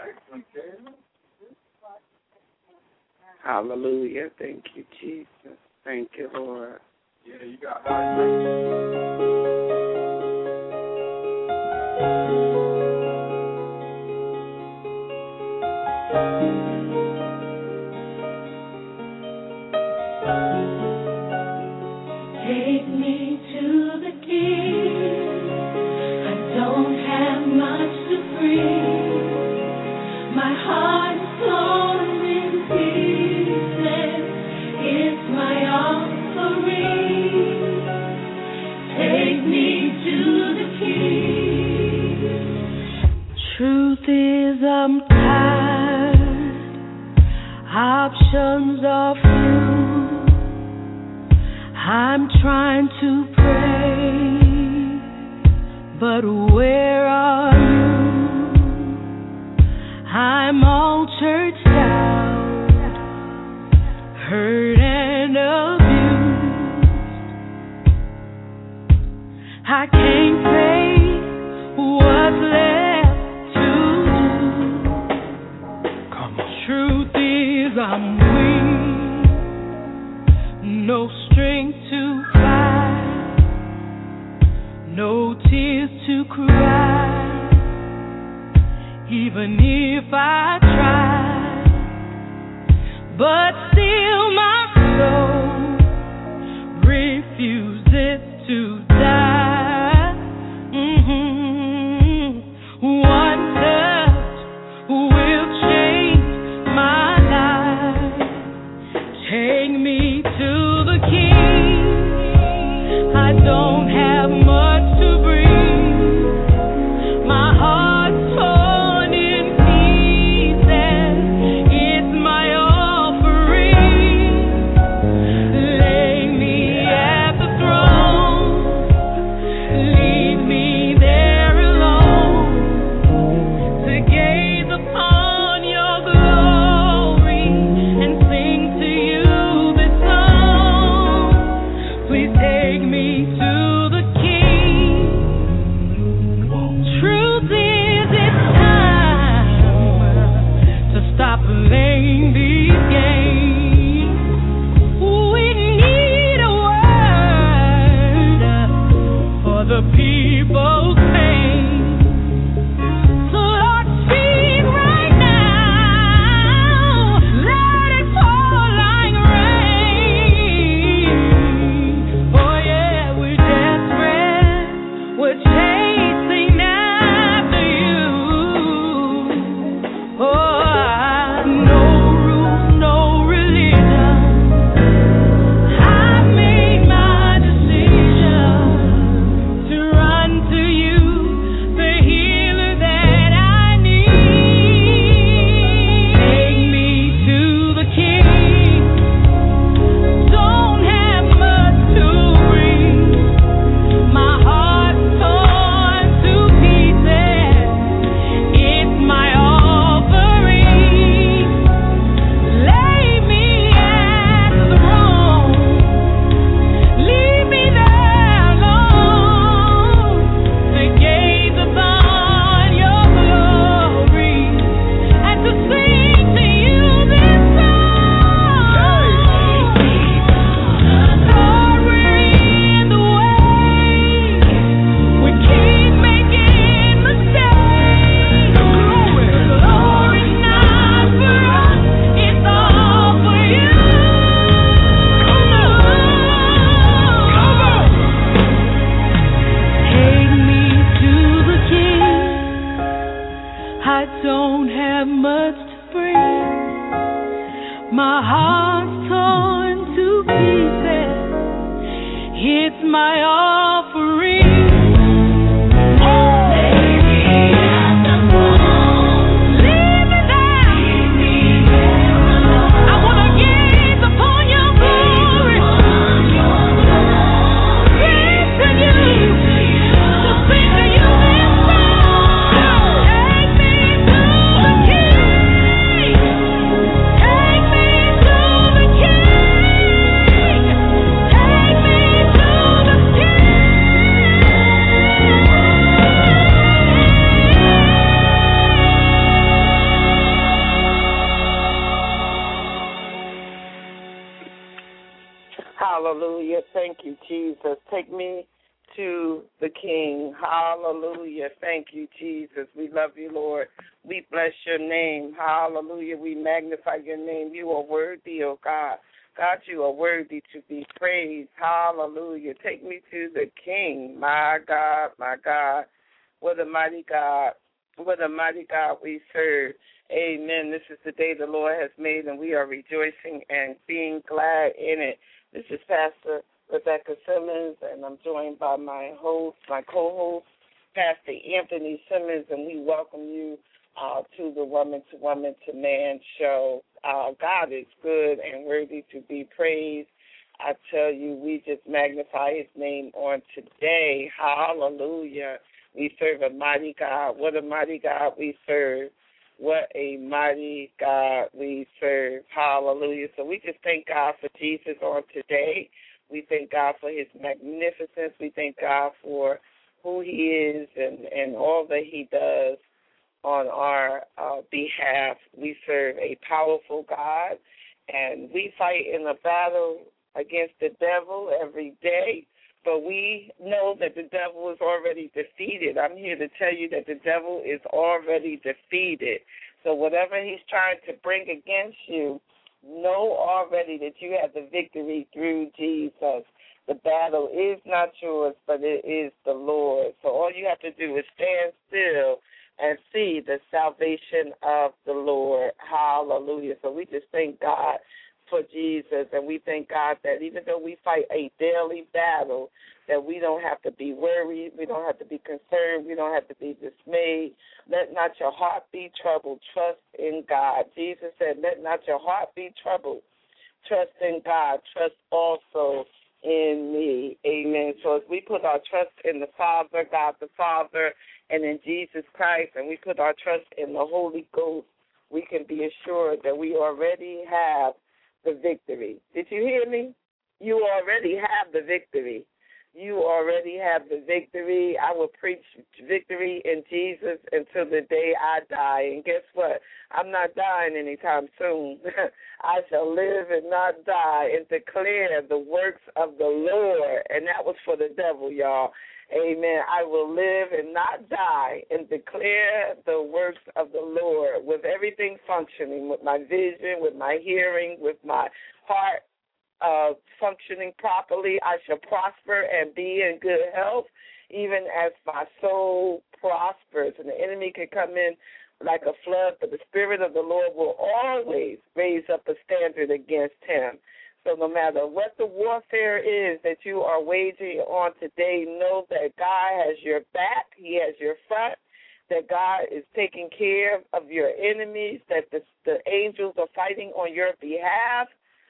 Hallelujah. Thank you, Jesus. Thank you, Lord. Yeah, you got that. Take me to the King. I don't have much to bring. My heart is torn in pieces. It's my offering. Take me to the King. Truth is, I'm tired. Options are few. I'm trying to pray, but where are you? I'm all churched out, hurt and abused. I can't say what's left to do. Come on. Truth is, I'm weak, no strength to fight, no tears to cry, even if I try, but still my soul refuses to die. One touch will change my life. Take me to the King. I don't have much to bring. My heart's torn in pieces. It's my offering. Lay me at the throne. Leave me there alone to gaze upon your glory and sing to you this song. Please take me to the King. Truth is, it's time to stop playing these games. We need a word for the people's pain. So Lord, speak right now. Let it fall like rain. Oh yeah, we're desperate. We're chasing after you. Oh, no rules, no religion. I've made my decision to run to you, the healer that I need. Take me to the King. Don't have much to bring. My heart's torn to pieces. It's my offering. Lay me at the throne. Leave me there alone to gaze upon your glory and to sing to you this song. Lord, we're in the way. We keep making mistakes. Glory's not for us, it's all for you. Take me to the King. I don't have much to bring. My heart's torn to pieces. It's my offering. Leave me there. I wanna gaze upon your glory. Sing to you. To sing to you this song. Take me to the King. Take me to the King. Take me to the King. Hallelujah. Thank you, Jesus. Take me to the King. Hallelujah. Thank you, Jesus. We love you, Lord. We bless your name. Hallelujah. We magnify your name. You are worthy, oh God. God, you are worthy to be praised. Hallelujah. Take me to the King. My God, my God. What a mighty God. What a mighty God we serve. Amen. This is the day the Lord has made, and we are rejoicing and being glad in it. This is Pastor Rebecca Simmons, and I'm joined by my co-host, Pastor Anthony Simmons, and we welcome you to the Woman to Woman to Man show. God is good and worthy to be praised. I tell you, we just magnify his name on today. Hallelujah. We serve a mighty God. What a mighty God we serve. What a mighty God we serve. Hallelujah. So we just thank God for Jesus on today. We thank God for his magnificence. We thank God for who he is and all that he does on our behalf. We serve a powerful God, and we fight in a battle against the devil every day. But we know that the devil is already defeated. I'm here to tell you that the devil is already defeated. So whatever he's trying to bring against you, know already that you have the victory through Jesus. The battle is not yours, but it is the Lord. So all you have to do is stand still and see the salvation of the Lord. Hallelujah. So we just thank God for Jesus, and we thank God that even though we fight a daily battle, that we don't have to be worried, we don't have to be concerned, we don't have to be dismayed. Let not your heart be troubled. Trust in God. Jesus said, let not your heart be troubled. Trust in God. Trust also in me. Amen. So as we put our trust in the Father, God the Father, and in Jesus Christ, and we put our trust in the Holy Ghost, we can be assured that we already have the victory. Did you hear me? You already have the victory. You already have the victory. I will preach victory in Jesus until the day I die. And guess what? I'm not dying anytime soon. I shall live and not die and declare the works of the Lord. And that was for the devil, y'all. Amen. I will live and not die and declare the works of the Lord with everything functioning, with my vision, with my hearing, with my heart functioning properly. I shall prosper and be in good health, even as my soul prospers. And the enemy can come in like a flood, but the Spirit of the Lord will always raise up a standard against him. So no matter what the warfare is that you are waging on today, know that God has your back, he has your front, that God is taking care of your enemies, that the angels are fighting on your behalf.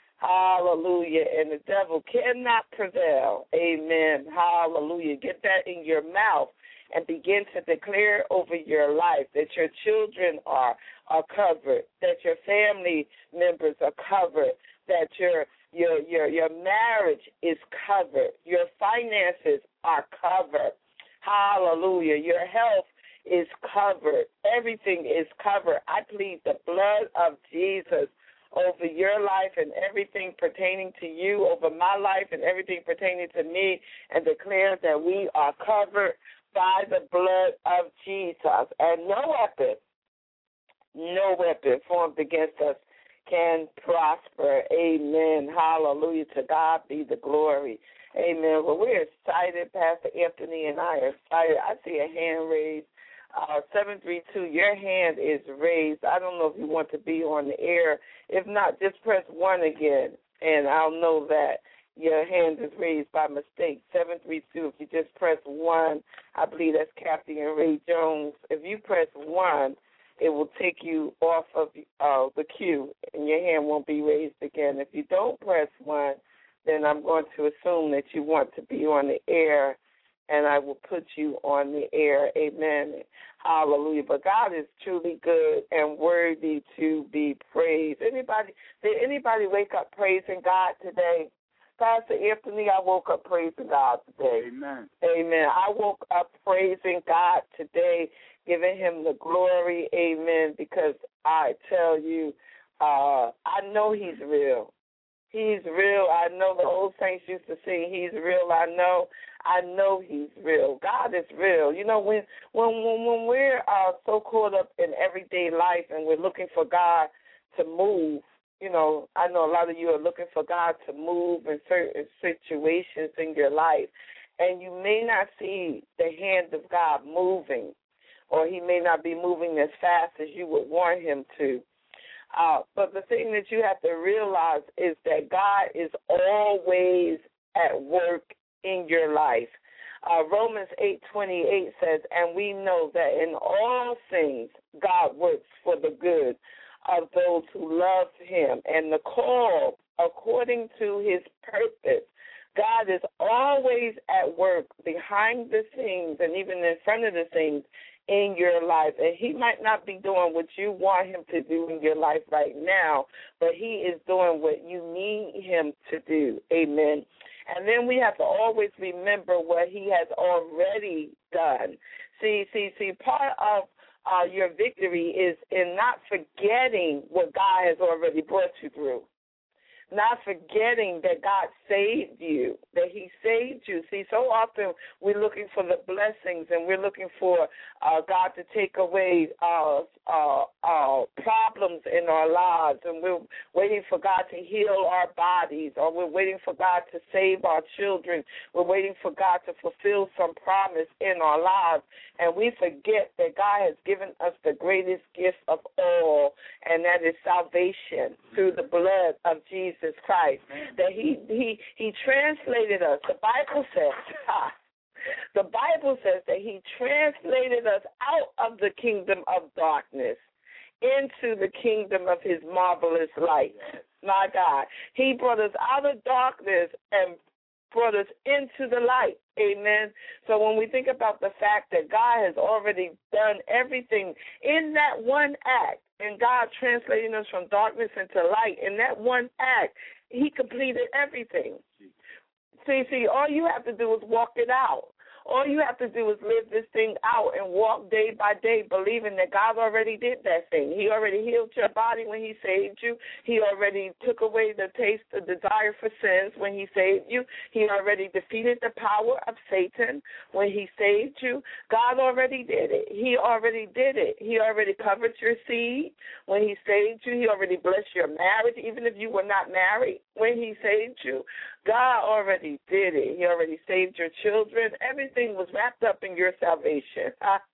Hallelujah. And the devil cannot prevail. Amen. Hallelujah. Get that in your mouth and begin to declare over your life that your children are covered, that your family members are covered, that your marriage is covered, your finances are covered. Hallelujah. Your health is covered. Everything is covered. I plead the blood of Jesus over your life and everything pertaining to you, over my life and everything pertaining to me, and declare that we are covered by the blood of Jesus. And no weapon formed against us can prosper. Amen. Hallelujah. To God be the glory. Amen. Well, we're excited. Pastor Anthony and I are excited. I see a hand raised. 732, your hand is raised. I don't know if you want to be on the air. If not, just press 1 again, and I'll know that your hand is raised by mistake. 732, if you just press 1, I believe that's Kathy and Ray Jones. If you press 1, it will take you off of the queue, and your hand won't be raised again. If you don't press 1, then I'm going to assume that you want to be on the air, and I will put you on the air. Amen. Hallelujah. But God is truly good and worthy to be praised. Did anybody wake up praising God today? Pastor Anthony, I woke up praising God today. Amen. Amen. I woke up praising God today, giving him the glory. Amen. Because I tell you, I know he's real. He's real. I know the old saints used to sing, He's real. I know He's real. God is real. You know, when we're so caught up in everyday life and we're looking for God to move, you know, I know a lot of you are looking for God to move in certain situations in your life, and you may not see the hand of God moving, or He may not be moving as fast as you would want Him to. But the thing that you have to realize is that God is always at work in your life. Romans 8:28 says, and we know that in all things God works for the good of those who love Him and the call according to His purpose. God is always at work behind the scenes and even in front of the scenes in your life. And He might not be doing what you want Him to do in your life right now, but He is doing what you need Him to do. Amen. And then we have to always remember what He has already done. See, part of your victory is in not forgetting what God has already brought you through. Not forgetting that God saved you, that He saved you. See, so often we're looking for the blessings and we're looking for God to take away problems in our lives, and we're waiting for God to heal our bodies, or we're waiting for God to save our children. We're waiting for God to fulfill some promise in our lives, and we forget that God has given us the greatest gift of all, and that is salvation through the blood of Jesus Christ. That He translated us. The Bible says that He translated us out of the kingdom of darkness into the kingdom of His marvelous light. My God. He brought us out of darkness and brought us into the light. Amen. So when we think about the fact that God has already done everything in that one act, and God translating us from darkness into light, in that one act, He completed everything. See, all you have to do is walk it out. All you have to do is live this thing out and walk day by day, believing that God already did that thing. He already healed your body when He saved you. He already took away the taste, the desire for sins when He saved you. He already defeated the power of Satan when He saved you. God already did it. He already did it. He already covered your seed when He saved you. He already blessed your marriage, even if you were not married when He saved you. God already did it. He already saved your children. Everything was wrapped up in your salvation.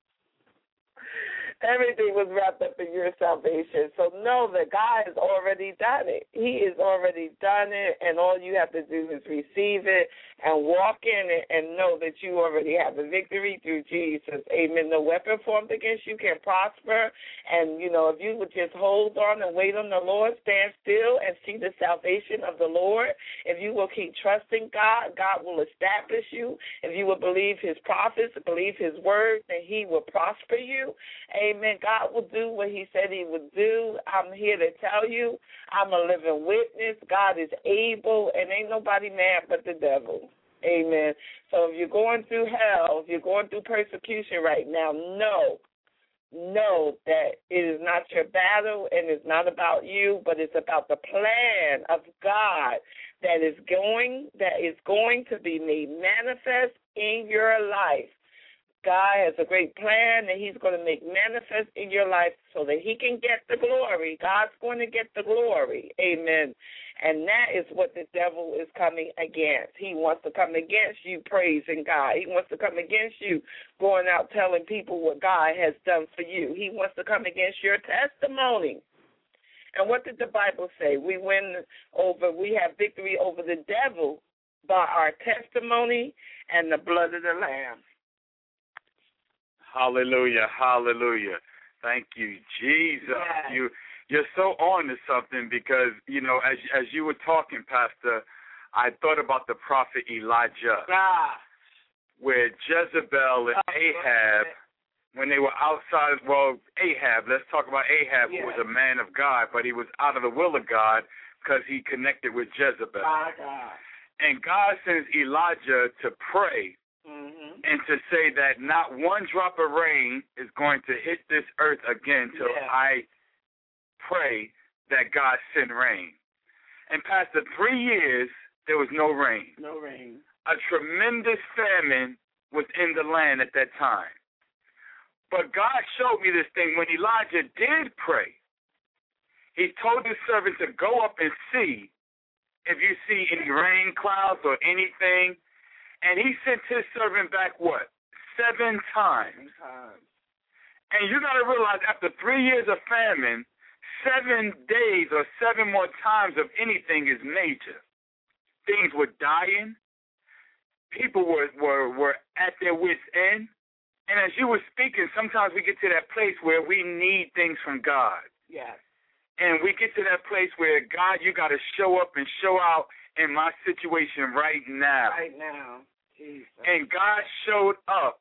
Everything was wrapped up in your salvation. So know that God has already done it. He has already done it, and all you have to do is receive it and walk in it and know that you already have the victory through Jesus. Amen. No weapon formed against you can prosper. And, you know, if you would just hold on and wait on the Lord, stand still and see the salvation of the Lord. If you will keep trusting God, God will establish you. If you will believe His prophets, believe His word, then He will prosper you. Amen. God will do what He said He would do. I'm here to tell you, I'm a living witness. God is able, and ain't nobody mad but the devil. Amen. So if you're going through hell, if you're going through persecution right now, know that it is not your battle and it's not about you, but it's about the plan of God that is going to be made manifest in your life. God has a great plan that He's going to make manifest in your life so that He can get the glory. God's going to get the glory. Amen. And that is what the devil is coming against. He wants to come against you praising God. He wants to come against you going out telling people what God has done for you. He wants to come against your testimony. And what did the Bible say? We have victory over the devil by our testimony and the blood of the Lamb. Hallelujah, hallelujah. Thank you, Jesus. Yes. You're so on to something because, you know, as you were talking, Pastor, I thought about the prophet Elijah, where Jezebel and Ahab, when they were outside, Ahab, let's talk about Ahab, who was a man of God, but he was out of the will of God because he connected with Jezebel. And God sends Elijah to pray. And to say that not one drop of rain is going to hit this earth again till I pray that God send rain. And past the 3 years, there was no rain. No rain. A tremendous famine was in the land at that time. But God showed me this thing when Elijah did pray. He told his servant to go up and see if you see any rain clouds or anything. And he sent his servant back what? 7 times. And you got to realize after 3 years of famine, 7 days or 7 more times of anything is major. Things were dying. People were at their wits' end. And as you were speaking, sometimes we get to that place where we need things from God. Yes. And we get to that place where, God, you got to show up and show out in my situation right now. Right now. Jesus. And God showed up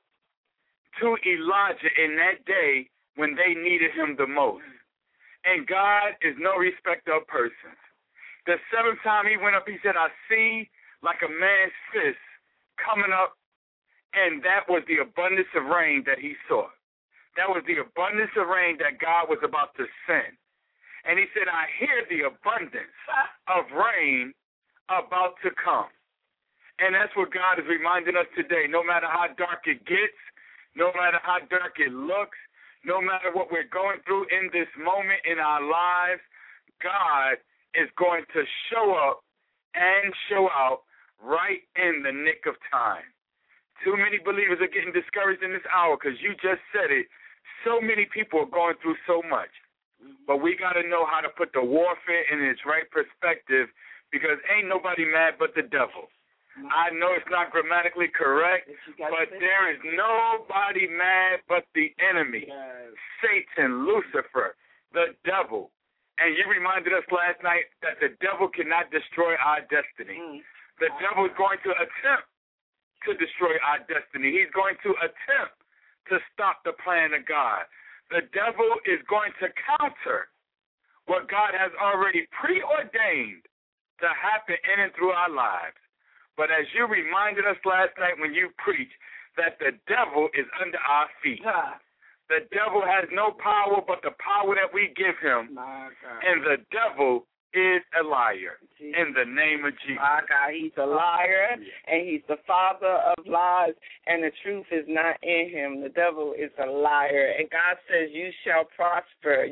to Elijah in that day when they needed him the most. And God is no respecter of persons. The 7th time he went up, he said, I see like a man's fist coming up. And that was the abundance of rain that he saw. That was the abundance of rain that God was about to send. And he said, I hear the abundance of rain about to come. And that's what God is reminding us today. No matter how dark it gets, no matter how dark it looks, no matter what we're going through in this moment in our lives, God is going to show up and show out right in the nick of time. Too many believers are getting discouraged in this hour because you just said it. So many people are going through so much. But we got to know how to put the warfare in its right perspective because ain't nobody mad but the devil. I know it's not grammatically correct, but there is nobody mad but the enemy, Satan, Lucifer, the devil. And you reminded us last night that the devil cannot destroy our destiny. The devil is going to attempt to destroy our destiny. He's going to attempt to stop the plan of God. The devil is going to counter what God has already preordained to happen in and through our lives. But as you reminded us last night when you preached that the devil is under our feet. The devil has no power but the power that we give him. And the devil is a liar in the name of Jesus. My God, he's a liar, and he's the father of lies, and the truth is not in him. The devil is a liar, and God says you shall prosper,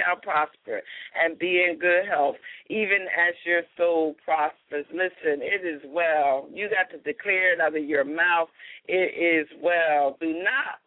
and be in good health, even as your soul prospers. Listen, it is well. You got to declare it out of your mouth. It is well. Do not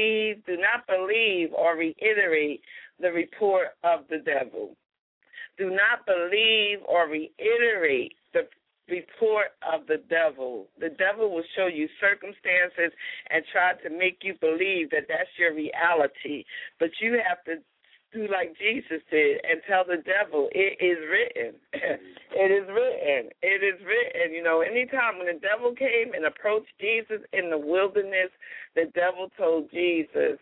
believe or reiterate the report of the devil. Do not believe or reiterate the report of the devil. The devil will show you circumstances and try to make you believe that that's your reality. But you have to do like Jesus did and tell the devil, it is written. It is written. It is written. You know, anytime when the devil came and approached Jesus in the wilderness, the devil told Jesus,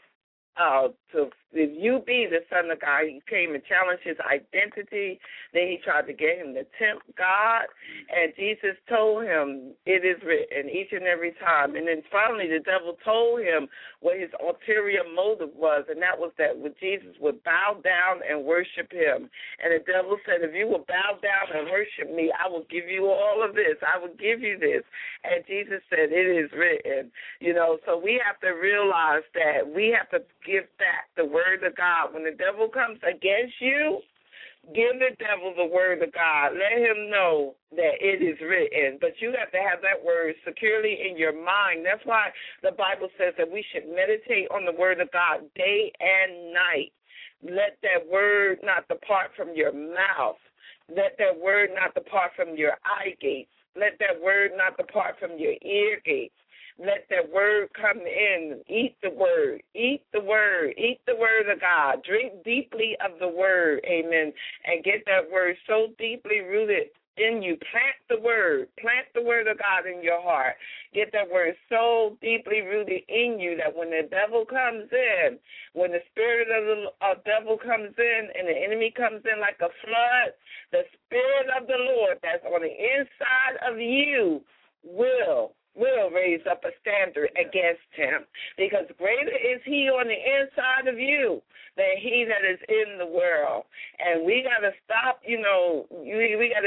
if you be the Son of God, he came and challenged his identity. Then he tried to get him to tempt God. And Jesus told him, it is written each and every time. And then finally the devil told him what his ulterior motive was, and that was that Jesus would bow down and worship him. And the devil said, if you will bow down and worship me, I will give you all of this. I will give you this. And Jesus said, it is written. You know, so we have to realize that we have to give back the word of God. When the devil comes against you, give the devil the word of God. Let him know that it is written. But you have to have that word securely in your mind. That's why the Bible says that we should meditate on the word of God day and night. Let that word not depart from your mouth. Let that word not depart from your eye gates. Let that word not depart from your ear gates. Let that word come in. Eat the word. Eat the word. Eat the word of God. Drink deeply of the word. Amen. And get that word so deeply rooted in you. Plant the word. Plant the word of God in your heart. Get that word so deeply rooted in you that when the devil comes in, when the spirit of the devil comes in and the enemy comes in like a flood, the spirit of the Lord that's on the inside of you will will raise up a standard against him, because greater is he on the inside of you than he that is in the world. And we got to stop, we got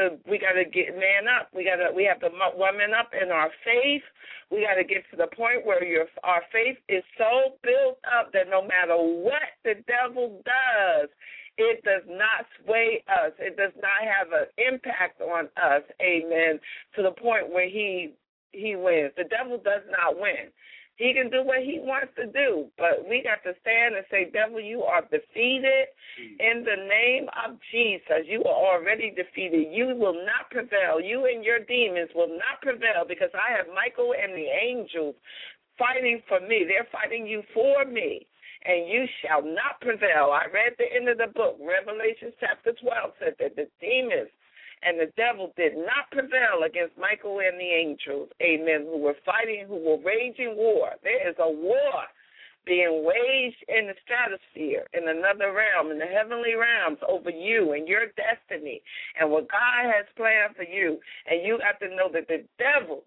to get man up. We have to woman up in our faith. We got to get to the point where our faith is so built up that no matter what the devil does, it does not sway us. It does not have an impact on us, amen, to the point where he wins. The devil does not win. He can do what he wants to do, but we got to stand and say, devil, you are defeated in the name of Jesus. You are already defeated. You will not prevail. You and your demons will not prevail, because I have Michael and the angels fighting for me. They're fighting you for me, and you shall not prevail. I read the end of the book. Revelation chapter 12 said that the demons and the devil did not prevail against Michael and the angels, amen, who were fighting, who were waging war. There is a war being waged in the stratosphere, in another realm, in the heavenly realms, over you and your destiny and what God has planned for you. And you have to know that the devil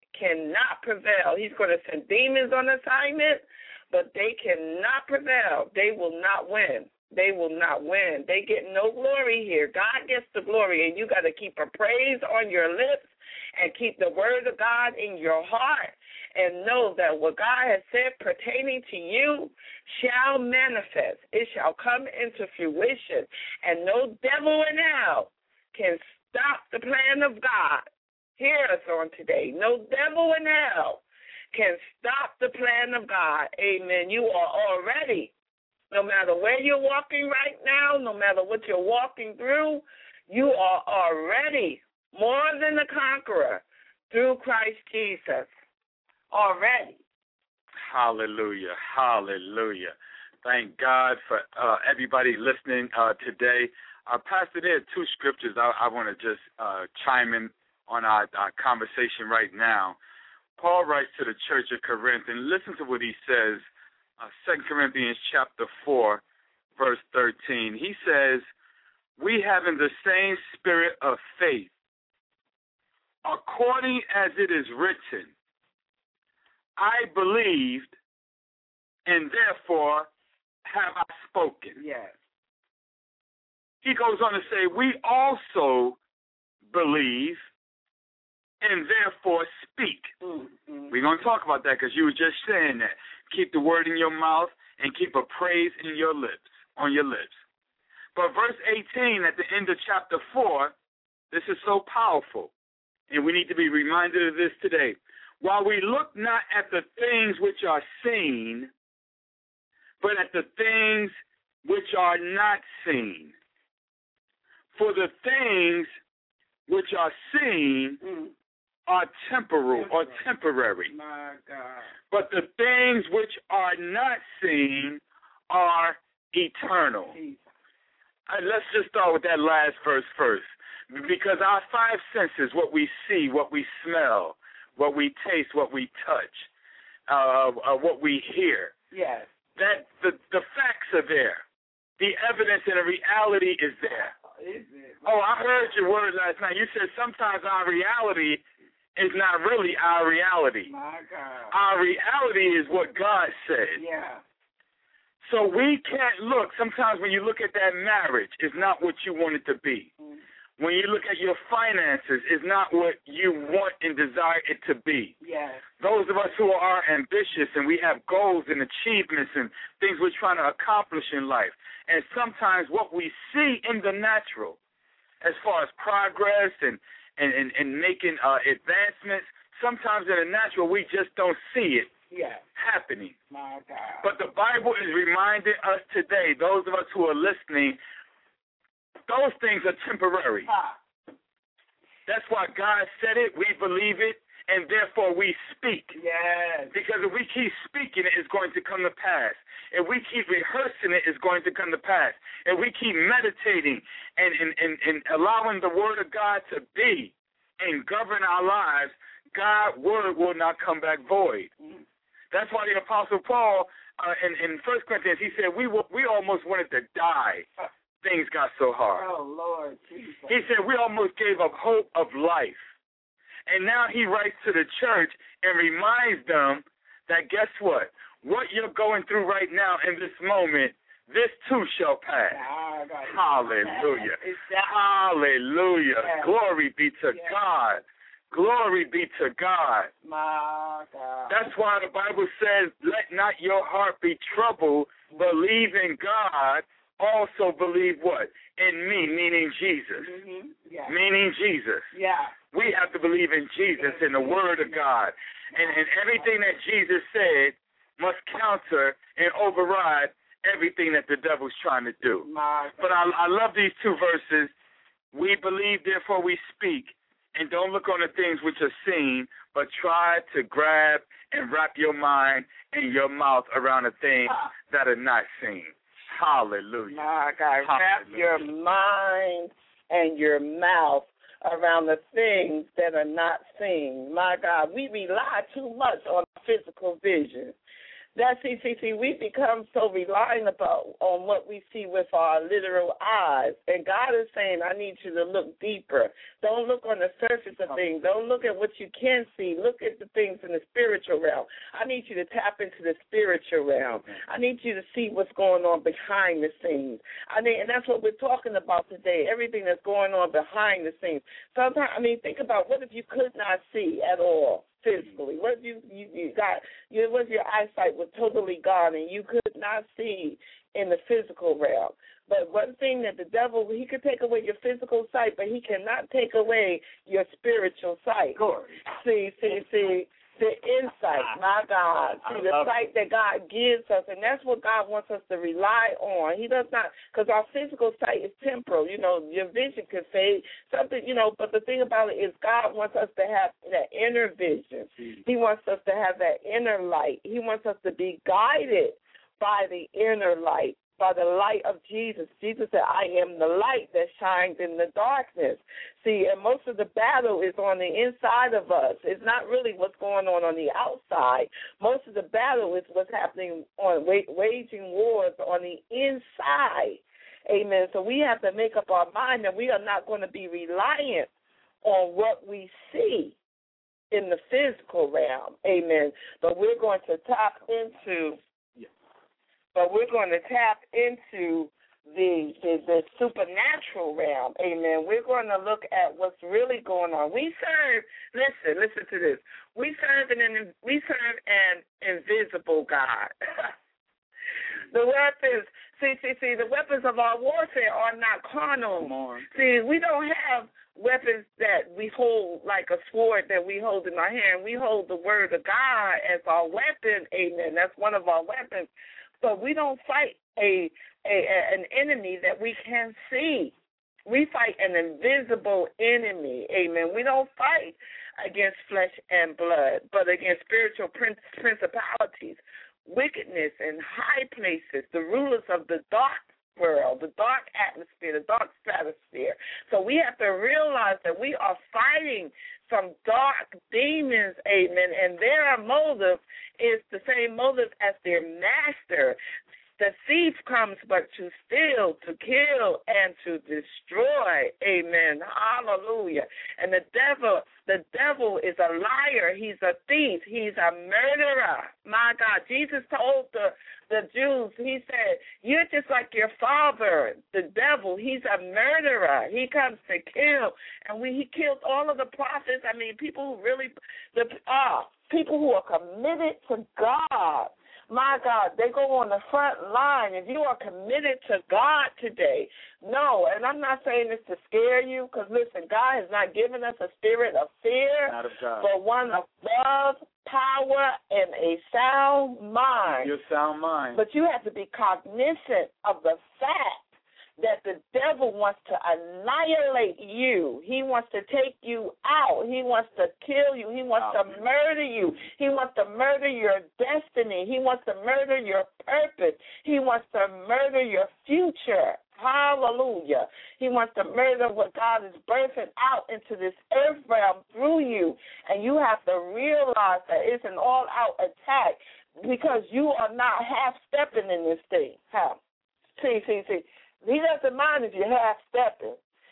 cannot prevail. He's going to send demons on assignment, but they cannot prevail. They will not win. They will not win. They get no glory here. God gets the glory, and you got to keep a praise on your lips and keep the word of God in your heart, and know that what God has said pertaining to you shall manifest. It shall come into fruition, and no devil in hell can stop the plan of God. Hear us on today. No devil in hell can stop the plan of God. Amen. You are already, no matter where you're walking right now, no matter what you're walking through, you are already more than a conqueror through Christ Jesus. Already. Hallelujah. Hallelujah. Thank God for everybody listening today. Pastor, there are two scriptures I want to just chime in on our conversation right now. Paul writes to the church of Corinth, and listen to what he says. 2 Corinthians chapter 4, verse 13. He says, we having the same spirit of faith, according as it is written, I believed, and therefore have I spoken. Yes. He goes on to say, we also believe, and therefore speak. Mm-hmm. We're going to talk about that, because you were just saying that. Keep the word in your mouth and keep a praise in your lips, on your lips. But verse 18 at the end of chapter 4, this is so powerful, and we need to be reminded of this today. While we look not at the things which are seen, but at the things which are not seen. For the things which are seen are temporal or temporary. My God. But the things which are not seen are eternal. Let's just start with that last verse first. Because our five senses, what we see, what we smell, what we taste, what we touch, what we hear, yes, that the facts are there. The evidence and the reality is there. Is it? Oh, I heard your word last night. You said sometimes our reality is not really our reality. My God. Our reality is what God said. Yeah. So we can't look. Sometimes when you look at that marriage, it's not what you want it to be. When you look at your finances, it's not what you want and desire it to be. Yes. Those of us who are ambitious and we have goals and achievements and things we're trying to accomplish in life. And sometimes what we see in the natural, as far as progress and making advancements, sometimes in the natural we just don't see it happening. My God. But the Bible is reminding us today, those of us who are listening, those things are temporary. That's why God said it, we believe it, and therefore we speak. Yes. Because if we keep speaking it, it's going to come to pass. If we keep rehearsing it, it's going to come to pass. If we keep meditating and allowing the word of God to be and govern our lives, God's word will not come back void. That's why the Apostle Paul in 1 Corinthians, he said, we almost wanted to die. Things got so hard. Oh, Lord Jesus. He said we almost gave up hope of life. And now he writes to the church and reminds them that guess what? What you're going through right now in this moment, this too shall pass. Hallelujah. Hallelujah. Glory be to God. Glory be to God. My God. That's why the Bible says, let not your heart be troubled. Believe in God. Also believe what? In me, meaning Jesus. Meaning Jesus. We have to believe in Jesus, in the Word of God. And everything that Jesus said must counter and override everything that the devil's trying to do. But I love these two verses. We believe, therefore we speak. And don't look on the things which are seen, but try to grab and wrap your mind and your mouth around the things that are not seen. Hallelujah. My God, wrap your mind and your mouth around the things that are not seen. My God, we rely too much on physical vision. That's we become so reliant on what we see with our literal eyes. And God is saying, I need you to look deeper. Don't look on the surface of things. Don't look at what you can see. Look at the things in the spiritual realm. I need you to tap into the spiritual realm. I need you to see what's going on behind the scenes. And that's what we're talking about today, everything that's going on behind the scenes. Sometimes, think about what if you could not see at all physically? What if you what if your eyesight was totally gone and you could not see in the physical realm? But one thing that the devil, he could take away your physical sight, but he cannot take away your spiritual sight. See, the insight, my God. See, the sight that God gives us, and that's what God wants us to rely on. He does not, because our physical sight is temporal. Your vision could fade, but the thing about it is God wants us to have that inner vision. He wants us to have that inner light. He wants us to be guided by the inner light, by the light of Jesus. Jesus said, I am the light that shines in the darkness. See, and most of the battle is on the inside of us. It's not really what's going on the outside. Most of the battle is what's happening on waging wars on the inside. Amen. So we have to make up our mind that we are not going to be reliant on what we see in the physical realm. Amen. But we're going to tap into the supernatural realm. Amen. We're going to look at what's really going on. We serve, listen to this. We serve an invisible God. The weapons, the weapons of our warfare are not carnal. See, we don't have weapons that we hold like a sword that we hold in our hand. We hold the word of God as our weapon. Amen. That's one of our weapons. But we don't fight an enemy that we can see. We fight an invisible enemy. Amen. We don't fight against flesh and blood, but against spiritual principalities, wickedness in high places, the rulers of the dark world, the dark atmosphere, the dark stratosphere. So we have to realize that we are fighting some dark demons, amen, and their motive is the same motive as their master. The thief comes but to steal, to kill, and to destroy. Amen. Hallelujah. And the devil is a liar. He's a thief. He's a murderer. My God. Jesus told the Jews, he said, you're just like your father, the devil. He's a murderer. He comes to kill. And he killed all of the prophets. People who are committed to God. My God, they go on the front line. If you are committed to God today, no, and I'm not saying this to scare you, because, listen, God has not given us a spirit of fear, but one of love, power, and a sound mind. Your sound mind. But you have to be cognizant of the fact that the devil wants to annihilate you. He wants to take you out. He wants to kill you. He wants to murder you. He wants to murder your destiny. He wants to murder your purpose. He wants to murder your future. Hallelujah. He wants to murder what God is birthing out into this earth realm through you. And you have to realize that it's an all-out attack because you are not half-stepping in this thing. See. He doesn't mind if you're half-stepping.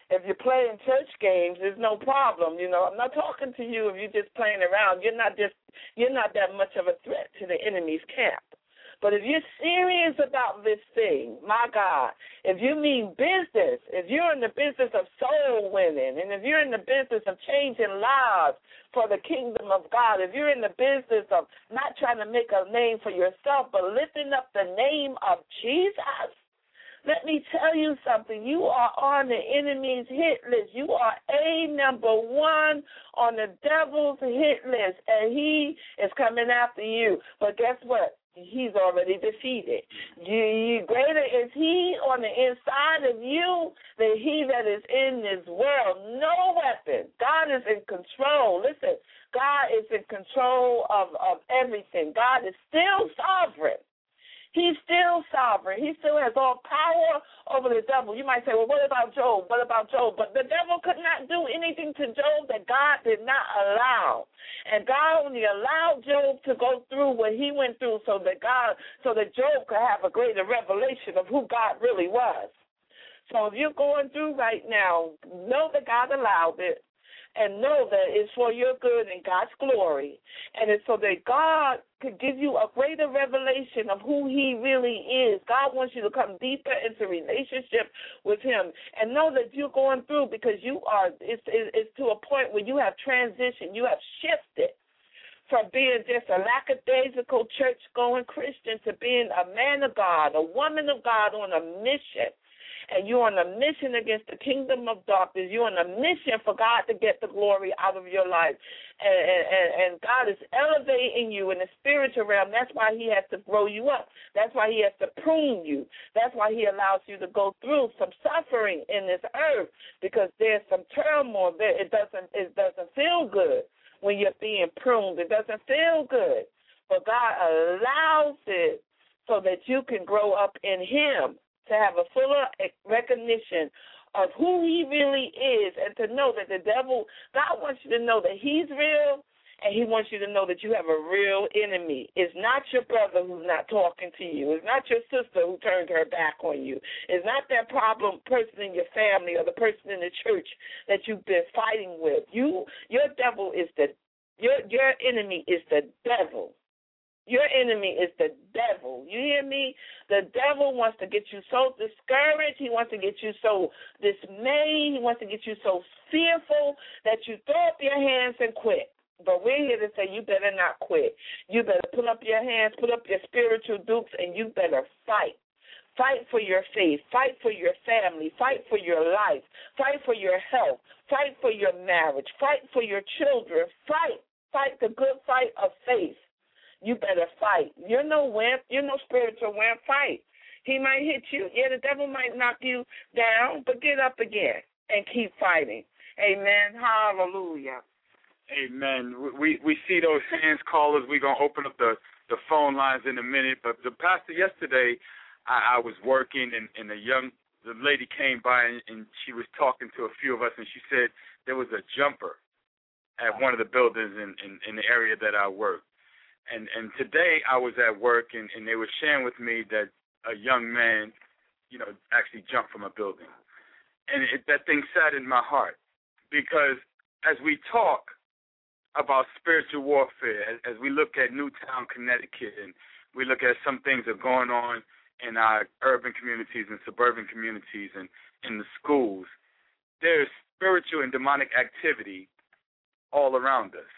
If you're playing church games, there's no problem. You know, I'm not talking to you if you're just playing around. You're not that much of a threat to the enemy's camp. But if you're serious about this thing, my God, if you mean business, if you're in the business of soul winning, and if you're in the business of changing lives for the kingdom of God, if you're in the business of not trying to make a name for yourself, but lifting up the name of Jesus, let me tell you something. You are on the enemy's hit list. You are number one on the devil's hit list, and he is coming after you. But guess what? He's already defeated. Greater is he on the inside of you than he that is in this world. No weapon. God is in control. Listen, God is in control of everything. God is still sovereign. He's still sovereign. He still has all power over the devil. You might say, well, what about Job? What about Job? But the devil could not do anything to Job that God did not allow. And God only allowed Job to go through what he went through so that Job could have a greater revelation of who God really was. So if you're going through right now, know that God allowed it. And know that it's for your good and God's glory. And it's so that God could give you a greater revelation of who he really is. God wants you to come deeper into relationship with him. And know that you're going through because it's to a point where you have transitioned. You have shifted from being just a lackadaisical church-going Christian to being a man of God, a woman of God on a mission. And you're on a mission against the kingdom of darkness. You're on a mission for God to get the glory out of your life. And God is elevating you in the spiritual realm. That's why he has to grow you up. That's why he has to prune you. That's why he allows you to go through some suffering in this earth, because there's some turmoil there. It doesn't feel good when you're being pruned. It doesn't feel good. But God allows it so that you can grow up in him, to have a fuller recognition of who he really is, and to know that the devil, God wants you to know that he's real, and he wants you to know that you have a real enemy. It's not your brother who's not talking to you. It's not your sister who turned her back on you. It's not that person in your family or the person in the church that you've been fighting with. Your enemy is the devil. Your enemy is the devil. You hear me? The devil wants to get you so discouraged. He wants to get you so dismayed. He wants to get you so fearful that you throw up your hands and quit. But we're here to say you better not quit. You better put up your hands, put up your spiritual dukes, and you better fight. Fight for your faith. Fight for your family. Fight for your life. Fight for your health. Fight for your marriage. Fight for your children. Fight. Fight the good fight of faith. You better fight. You're no wimp. You're no spiritual wimp. Fight. He might hit you. Yeah, the devil might knock you down, but get up again and keep fighting. Amen. Hallelujah. Amen. We see those hands callers. We're going to open up the phone lines in a minute. But the pastor, yesterday, I was working, and the lady came by, and she was talking to a few of us, and she said there was a jumper at one of the buildings in the area that I work. And today I was at work, and they were sharing with me that a young man, actually jumped from a building. And that thing sat in my heart, because as we talk about spiritual warfare, as we look at Newtown, Connecticut, and we look at some things that are going on in our urban communities and suburban communities and in the schools, there's spiritual and demonic activity all around us.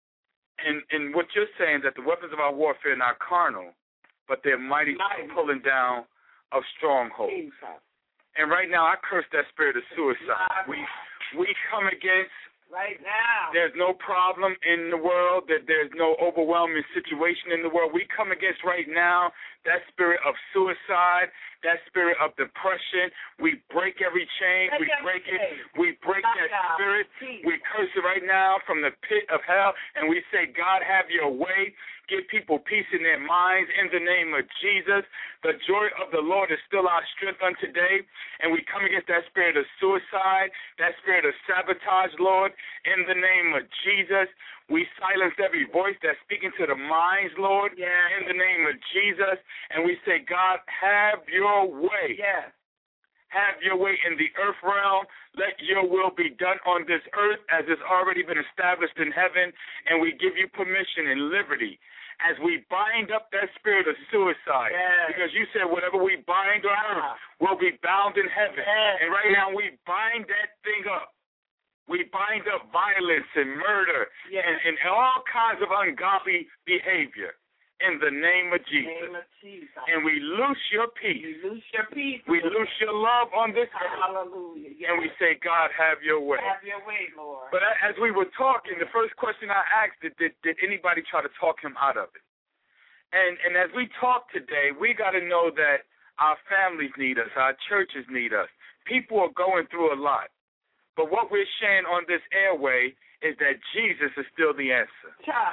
And what you're saying is that the weapons of our warfare are not carnal, but they're mighty pulling down of strongholds. And right now, I curse that spirit of suicide. We come against. Right now. There's no problem in the world, that there's no overwhelming situation in the world. We come against right now that spirit of suicide, that spirit of depression. We break every chain. We break it. We break that spirit. We curse it right now from the pit of hell, and we say, God, have your way. Give people peace in their minds in the name of Jesus. The joy of the Lord is still our strength on today, and we come against that spirit of suicide, that spirit of sabotage, Lord, in the name of Jesus. We silence every voice that's speaking to the minds, Lord, in the name of Jesus, and we say, God, have your way. have your way in the earth realm. Let your will be done on this earth as it's already been established in heaven. And we give you permission and liberty as we bind up that spirit of suicide. Yes. Because you said whatever we bind on earth will be bound in heaven. Yes. And right now we bind that thing up. We bind up violence and murder and all kinds of ungodly behavior in the name of Jesus. And we loose your peace. You loose your peace. We loose your love on this earth. Hallelujah. Yes. And we say, God, have your way. Have your way, Lord. But as we were talking, the first question I asked, did anybody try to talk him out of it? And as we talk today, we got to know that our families need us. Our churches need us. People are going through a lot. But what we're sharing on this airway is that Jesus is still the answer.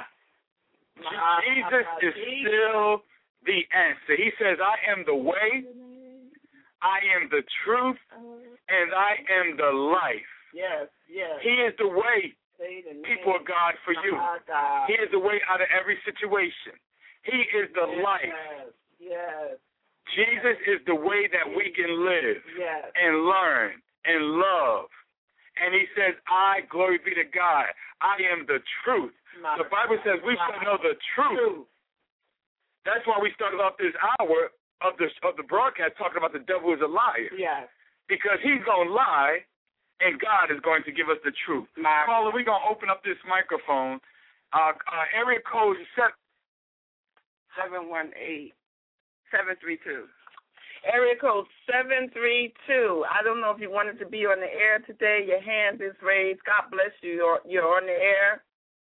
Jesus is still the answer. He says, I am the way, I am the truth, and I am the life. Yes, yes. He is the way, people of God, for you. He is the way out of every situation. He is the life. Yes. Jesus is the way that we can live and learn and love. And he says, glory be to God, I am the truth. The Bible says we shall know the truth. That's why we started off this hour of the broadcast talking about the devil is a liar. Yes. Because he's going to lie, and God is going to give us the truth. Caller, we're going to open up this microphone. Area code 718-732. Area code 732. I don't know if you wanted to be on the air today. Your hand is raised. God bless you. You're on the air.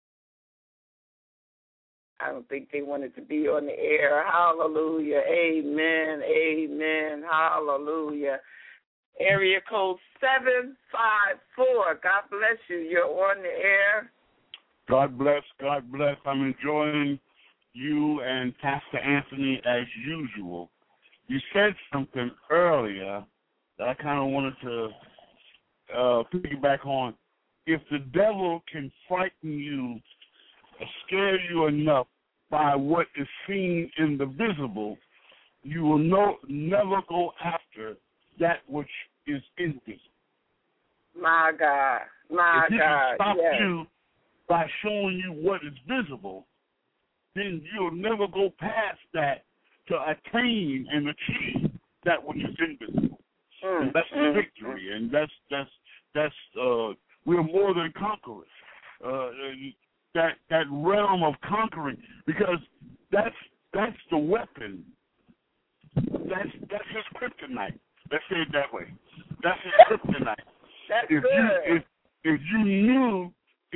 I don't think they wanted to be on the air. Hallelujah. Amen. Amen. Hallelujah. Area code 754. God bless you. You're on the air. God bless. God bless. I'm enjoying you and Pastor Anthony as usual. You said something earlier that I kind of wanted to piggyback on. If the devil can frighten you, scare you enough by what is seen in the visible, you will never go after that which is invisible. My God. My if he God. can stop you by showing you what is visible, then you'll never go past that to attain and achieve that which is invisible. And that's the victory, and that's we're more than conquerors. That realm of conquering, because that's the weapon. That's his kryptonite. Let's say it that way. That's his kryptonite. That's good. If you knew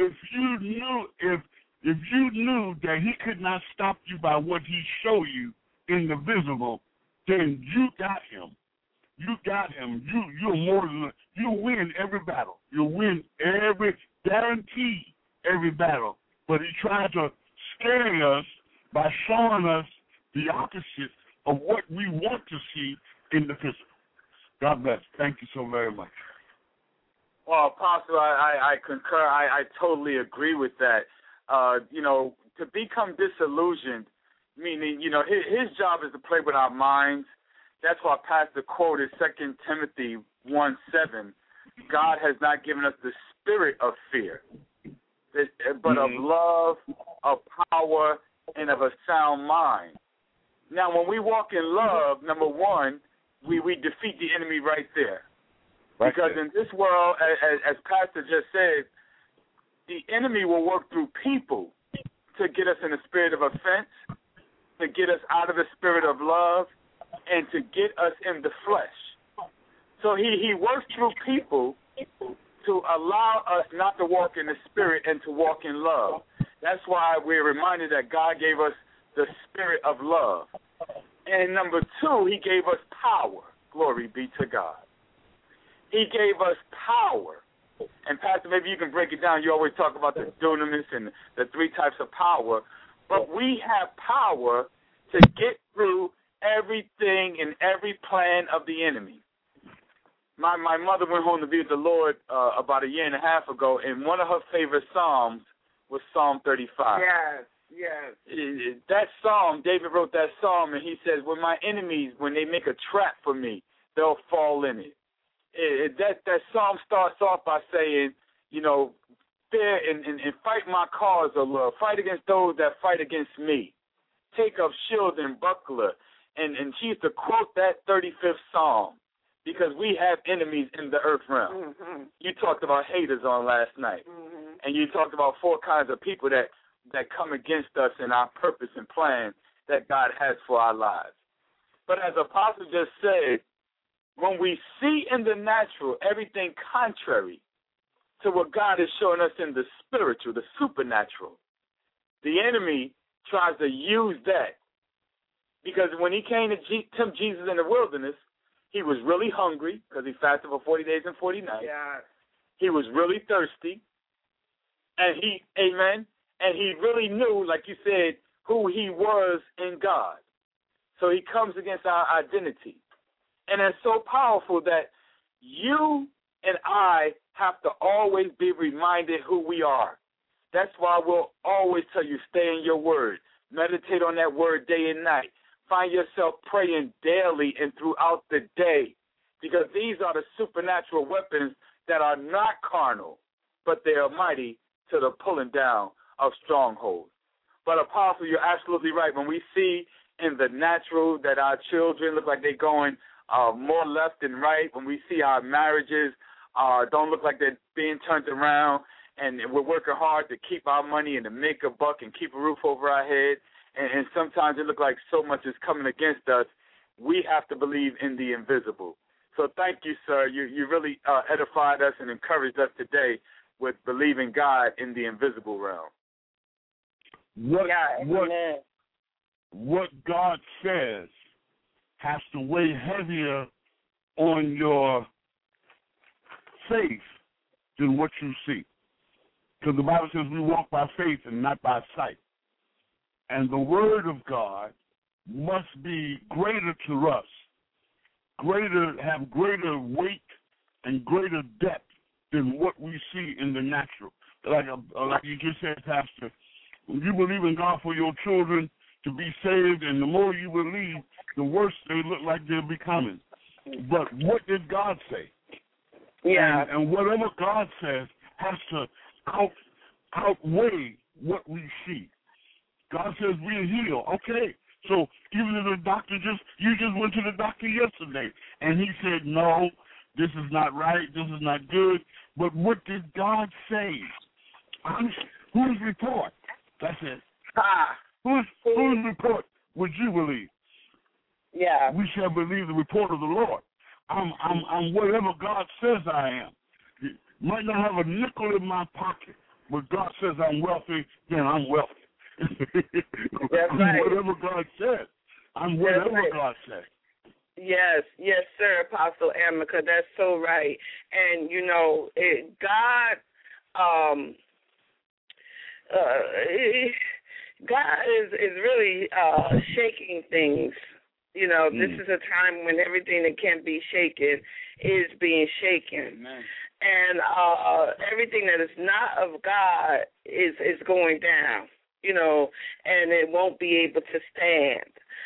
that he could not stop you by what he showed you in the visible, then you got him. You got him. You're more than, you'll win every battle. You'll win guarantee every battle. But he tried to scare us by showing us the opposite of what we want to see in the physical. God bless. Thank you so very much. Well, Apostle, I concur. I totally agree with that. To become disillusioned, meaning, his job is to play with our minds. That's why Pastor quoted 2 Timothy 1:7. God has not given us the spirit of fear, but of love, of power, and of a sound mind. Now, when we walk in love, number one, we defeat the enemy right there. Because in this world, as Pastor just said, the enemy will work through people to get us in the spirit of offense, to get us out of the spirit of love, and to get us in the flesh. So he works through people to allow us not to walk in the spirit and to walk in love. That's why we're reminded that God gave us the spirit of love. And number two, he gave us power. Glory be to God. He gave us power. And Pastor, maybe you can break it down. You always talk about the dunamis and the three types of power. But we have power to get through everything and every plan of the enemy. My mother went home to be with the Lord about a year and a half ago, and one of her favorite psalms was Psalm 35. Yes. That psalm, David wrote that psalm, and he says, when my enemies, when they make a trap for me, they'll fall in it. that psalm starts off by saying, fear and fight my cause, O Lord. Fight against those that fight against me. Take up shield and buckler. And she used to quote that 35th Psalm because we have enemies in the earth realm. Mm-hmm. You talked about haters on last night. Mm-hmm. And you talked about 4 kinds of people that come against us in our purpose and plan that God has for our lives. But as Apostle just said, when we see in the natural everything contrary to what God is showing us in the spiritual, the supernatural, the enemy tries to use that. Because when he came to tempt Jesus in the wilderness, he was really hungry because he fasted for 40 days and 40 nights. Yeah. He was really thirsty. And he really knew, like you said, who he was in God. So he comes against our identity. And it's so powerful that you and I have to always be reminded who we are. That's why we'll always tell you, stay in your word. Meditate on that word day and night. Find yourself praying daily and throughout the day, because these are the supernatural weapons that are not carnal, but they are mighty to the pulling down of strongholds. But Apostle, you're absolutely right. When we see in the natural that our children look like they're going more left than right, when we see our marriages don't look like they're being turned around, and we're working hard to keep our money and to make a buck and keep a roof over our head, and sometimes it looks like so much is coming against us, we have to believe in the invisible. So thank you, sir. You really edified us and encouraged us today with believing God in the invisible realm. What God says has to weigh heavier on your faith than what you see. Because the Bible says we walk by faith and not by sight. And the word of God must be greater to us, have greater weight and greater depth than what we see in the natural. Like you just said, Pastor, you believe in God for your children to be saved, and the more you believe, the worse they look like they're becoming. But what did God say? Yeah. And whatever God says has to outweigh what we see. God says we're healed. Okay. So even if you just went to the doctor yesterday, and he said, no, this is not right, this is not good. But what did God say? Whose report? That's it. Whose report would you believe? Yeah. We shall believe the report of the Lord. I'm whatever God says I am. Might not have a nickel in my pocket, but God says I'm wealthy, then I'm wealthy. That's right. Whatever God says. I'm whatever God says. Yes, sir, Apostle Amica. That's so right. And, God is really shaking things. This is a time when everything that can't be shaken is being shaken. Amen. And everything that is not of God is going down, and it won't be able to stand.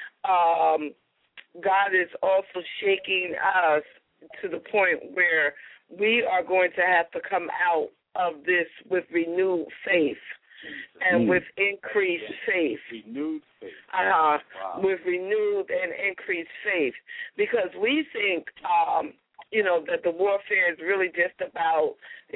God is also shaking us to the point where we are going to have to come out of this with renewed faith. And with increased faith. Renewed faith. Wow. With renewed and increased faith. Because we think, that the warfare is really just about,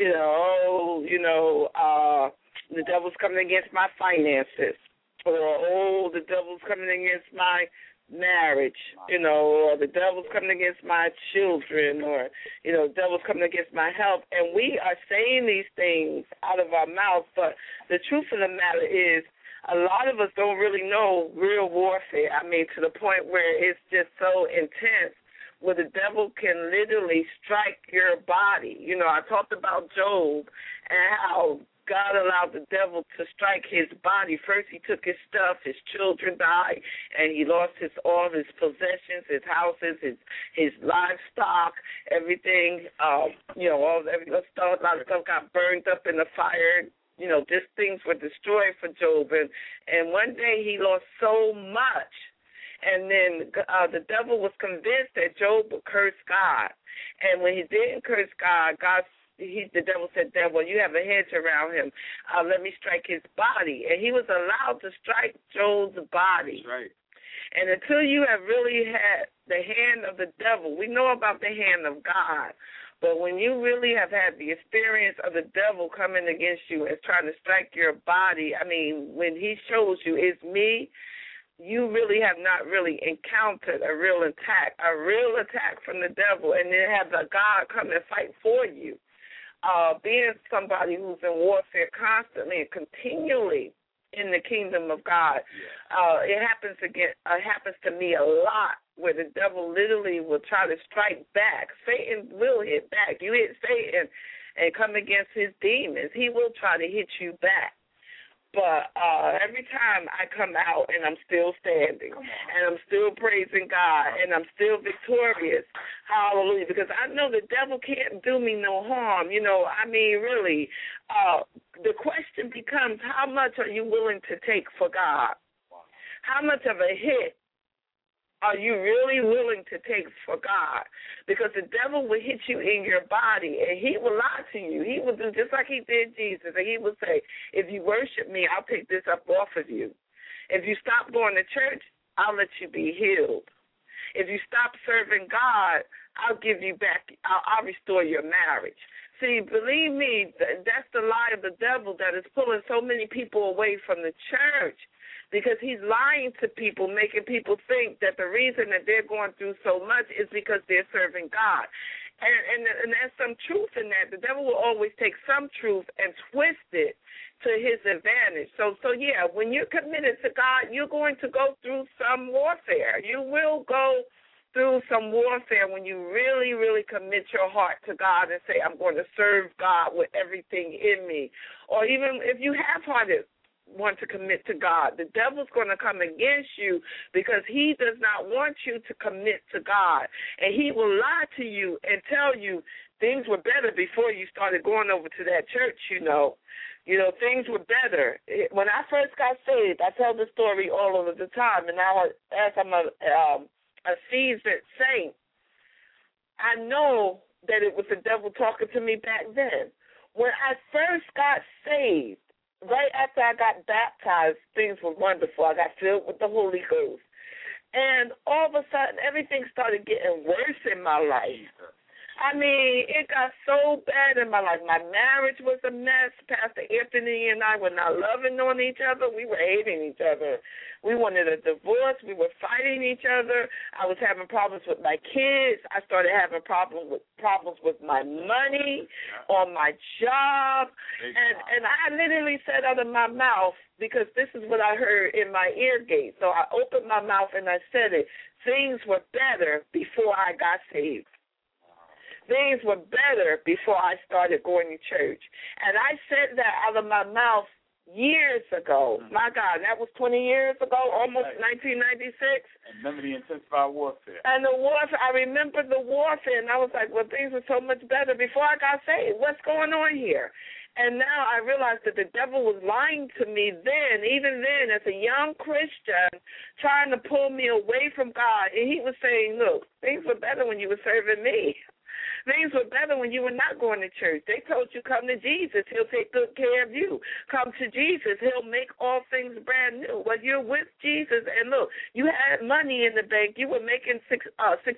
the devil's coming against my finances. Or, the devil's coming against my marriage, or the devil's coming against my children, or, the devil's coming against my health. And we are saying these things out of our mouth, but the truth of the matter is a lot of us don't really know real warfare. I mean, to the point where it's just so intense where the devil can literally strike your body. I talked about Job and how God allowed the devil to strike his body. First, he took his stuff, his children died, and he lost all his possessions, his houses, his livestock, everything. A lot of stuff got burned up in the fire. Just things were destroyed for Job. And one day he lost so much, And then the devil was convinced that Job would curse God. And when he didn't curse God, the devil said, "Devil, you have a hedge around him. Let me strike his body." And he was allowed to strike Job's body. That's right. And until you have really had the hand of the devil, we know about the hand of God. But when you really have had the experience of the devil coming against you and trying to strike your body, I mean, when he shows you it's me, you really have not really encountered a real attack from the devil, and then have the God come and fight for you. Being somebody who's in warfare constantly and continually in the kingdom of God, it happens to me a lot, where the devil literally will try to strike back. Satan will hit back. You hit Satan and come against his demons, he will try to hit you back. But every time I come out and I'm still standing and I'm still praising God and I'm still victorious, hallelujah, because I know the devil can't do me no harm. You know, I mean, really, the question becomes, how much are you willing to take for God? How much of a hit are you really willing to take for God? Because the devil will hit you in your body, and he will lie to you. He will do just like he did Jesus, and he will say, if you worship me, I'll take this up off of you. If you stop going to church, I'll let you be healed. If you stop serving God, I'll give you back, I'll restore your marriage. See, believe me, that's the lie of the devil that is pulling so many people away from the church, because he's lying to people, making people think that the reason that they're going through so much is because they're serving God. And there's some truth in that. The devil will always take some truth and twist it to his advantage. So yeah, when you're committed to God, you're going to go through some warfare. You will go through some warfare when you really, really commit your heart to God and say, I'm going to serve God with everything in me. Or even if you half-hearted want to commit to God, the devil's going to come against you because he does not want you to commit to God. And he will lie to you and tell you things were better before you started going over to that church, you know. You know, things were better. When I first got saved, I tell the story all of the time, and now as I'm a seasoned saint, I know that it was the devil talking to me back then. When I first got saved, right after I got baptized, things were wonderful. I got filled with the Holy Ghost. And all of a sudden, everything started getting worse in my life. I mean, it got so bad in my life. My marriage was a mess. Pastor Anthony and I were not loving on each other. We were hating each other. We wanted a divorce. We were fighting each other. I was having problems with my kids. I started having problems with my money, on my job. And I literally said out of my mouth, because this is what I heard in my ear gate. So I opened my mouth and I said it. Things were better before I got saved. Things were better before I started going to church. And I said that out of my mouth years ago. My God, that was 20 years ago, almost 1996. And remember the intensified warfare. And the warfare, I remember the warfare, and I was like, well, things were so much better before I got saved. What's going on here? And now I realized that the devil was lying to me then, even then, as a young Christian, trying to pull me away from God. And he was saying, look, things were better when you were serving me. Things were better when you were not going to church. They told you, come to Jesus. He'll take good care of you. Come to Jesus. He'll make all things brand new. Well, you're with Jesus, and look, you had money in the bank. You were making $60,000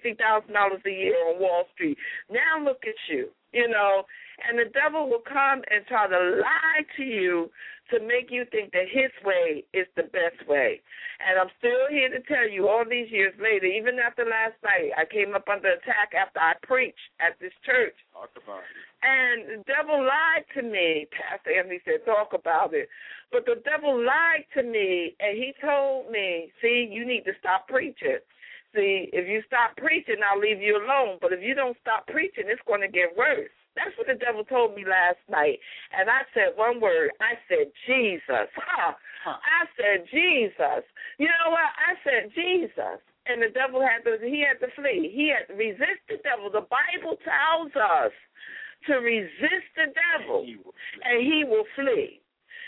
a year on Wall Street. Now look at you, you know. And the devil will come and try to lie to you to make you think that his way is the best way. And I'm still here to tell you all these years later, even after last night, I came up under attack after I preached at this church. Talk about it. And the devil lied to me. Pastor Anthony said, talk about it. But the devil lied to me, and he told me, see, you need to stop preaching. See, if you stop preaching, I'll leave you alone. But if you don't stop preaching, it's going to get worse. That's what the devil told me last night. And I said one word. I said, Jesus. I said, Jesus. You know what? I said, Jesus. And the devil had to flee. He had to resist the devil. The Bible tells us to resist the devil, and he will flee.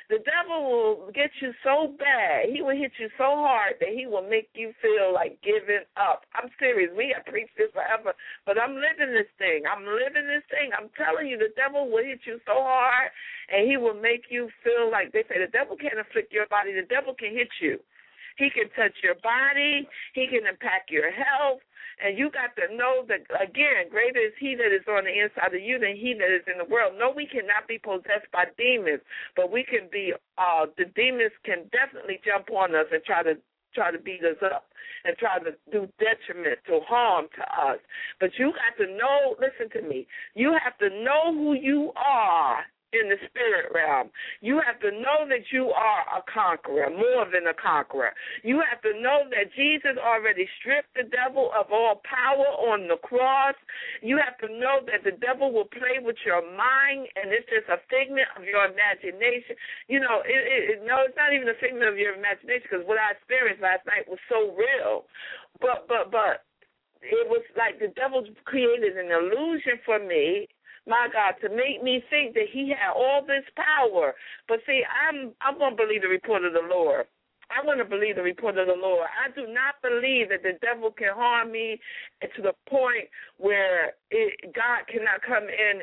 The devil will get you so bad. He will hit you so hard that he will make you feel like giving up. I'm serious. We have preached this forever, but I'm living this thing. I'm telling you, the devil will hit you so hard, and he will make you feel like, they say the devil can't afflict your body. The devil can hit you. He can touch your body. He can impact your health. And you got to know that, again, greater is he that is on the inside of you than he that is in the world. No, we cannot be possessed by demons, but we can be, the demons can definitely jump on us and try to beat us up and try to do detriment, to harm to us. But you got to know, listen to me, you have to know who you are in the spirit realm. You have to know that you are a conqueror, more than a conqueror. You have to know that Jesus already stripped the devil of all power on the cross. You have to know that the devil will play with your mind, and it's just a figment of your imagination. You know, no, it's not even a figment of your imagination, because what I experienced last night was so real. But it was like the devil created an illusion for me, my God, to make me think that he had all this power. But see, I'm going to believe the report of the Lord. I want to believe the report of the Lord. I do not believe that the devil can harm me to the point where God cannot come in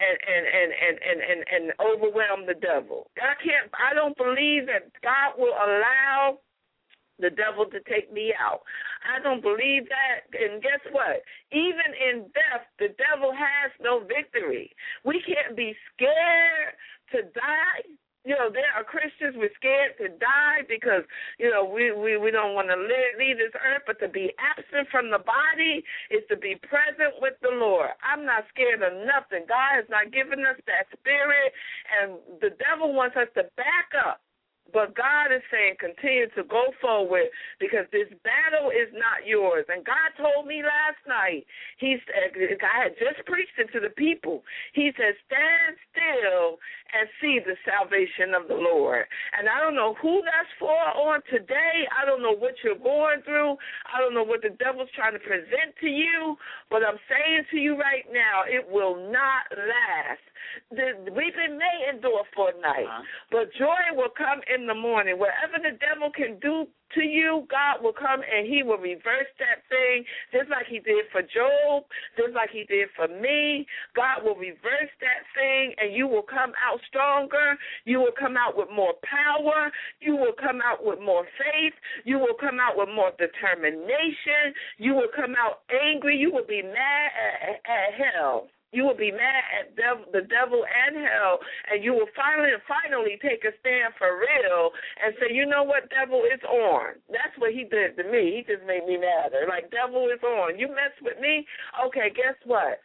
and overwhelm the devil. I don't believe that God will allow the devil to take me out. I don't believe that. And guess what? Even in death, the devil has no victory. We can't be scared to die. You know, there are Christians, we're scared to die because, you know, we don't want to leave this earth, but to be absent from the body is to be present with the Lord. I'm not scared of nothing. God has not given us that spirit, and the devil wants us to back up. But God is saying continue to go forward, because this battle is not yours. And God told me last night, I had just preached it to the people. He said, stand still and see the salvation of the Lord. And I don't know who that's for on today. I don't know what you're going through. I don't know what the devil's trying to present to you. But I'm saying to you right now, it will not last. The weeping may endure for a night, but joy will come in the morning. Whatever the devil can do to you, God will come and he will reverse that thing, just like he did for Job, just like he did for me. God will reverse that thing, and you will come out stronger. You will come out with more power. You will come out with more faith. You will come out with more determination. You will come out angry. You will be mad at hell. You will be mad at the devil and hell, and you will finally take a stand for real and say, you know what, devil, it's on. That's what he did to me. He just made me madder. Like, devil, is on. You mess with me? Okay, guess what?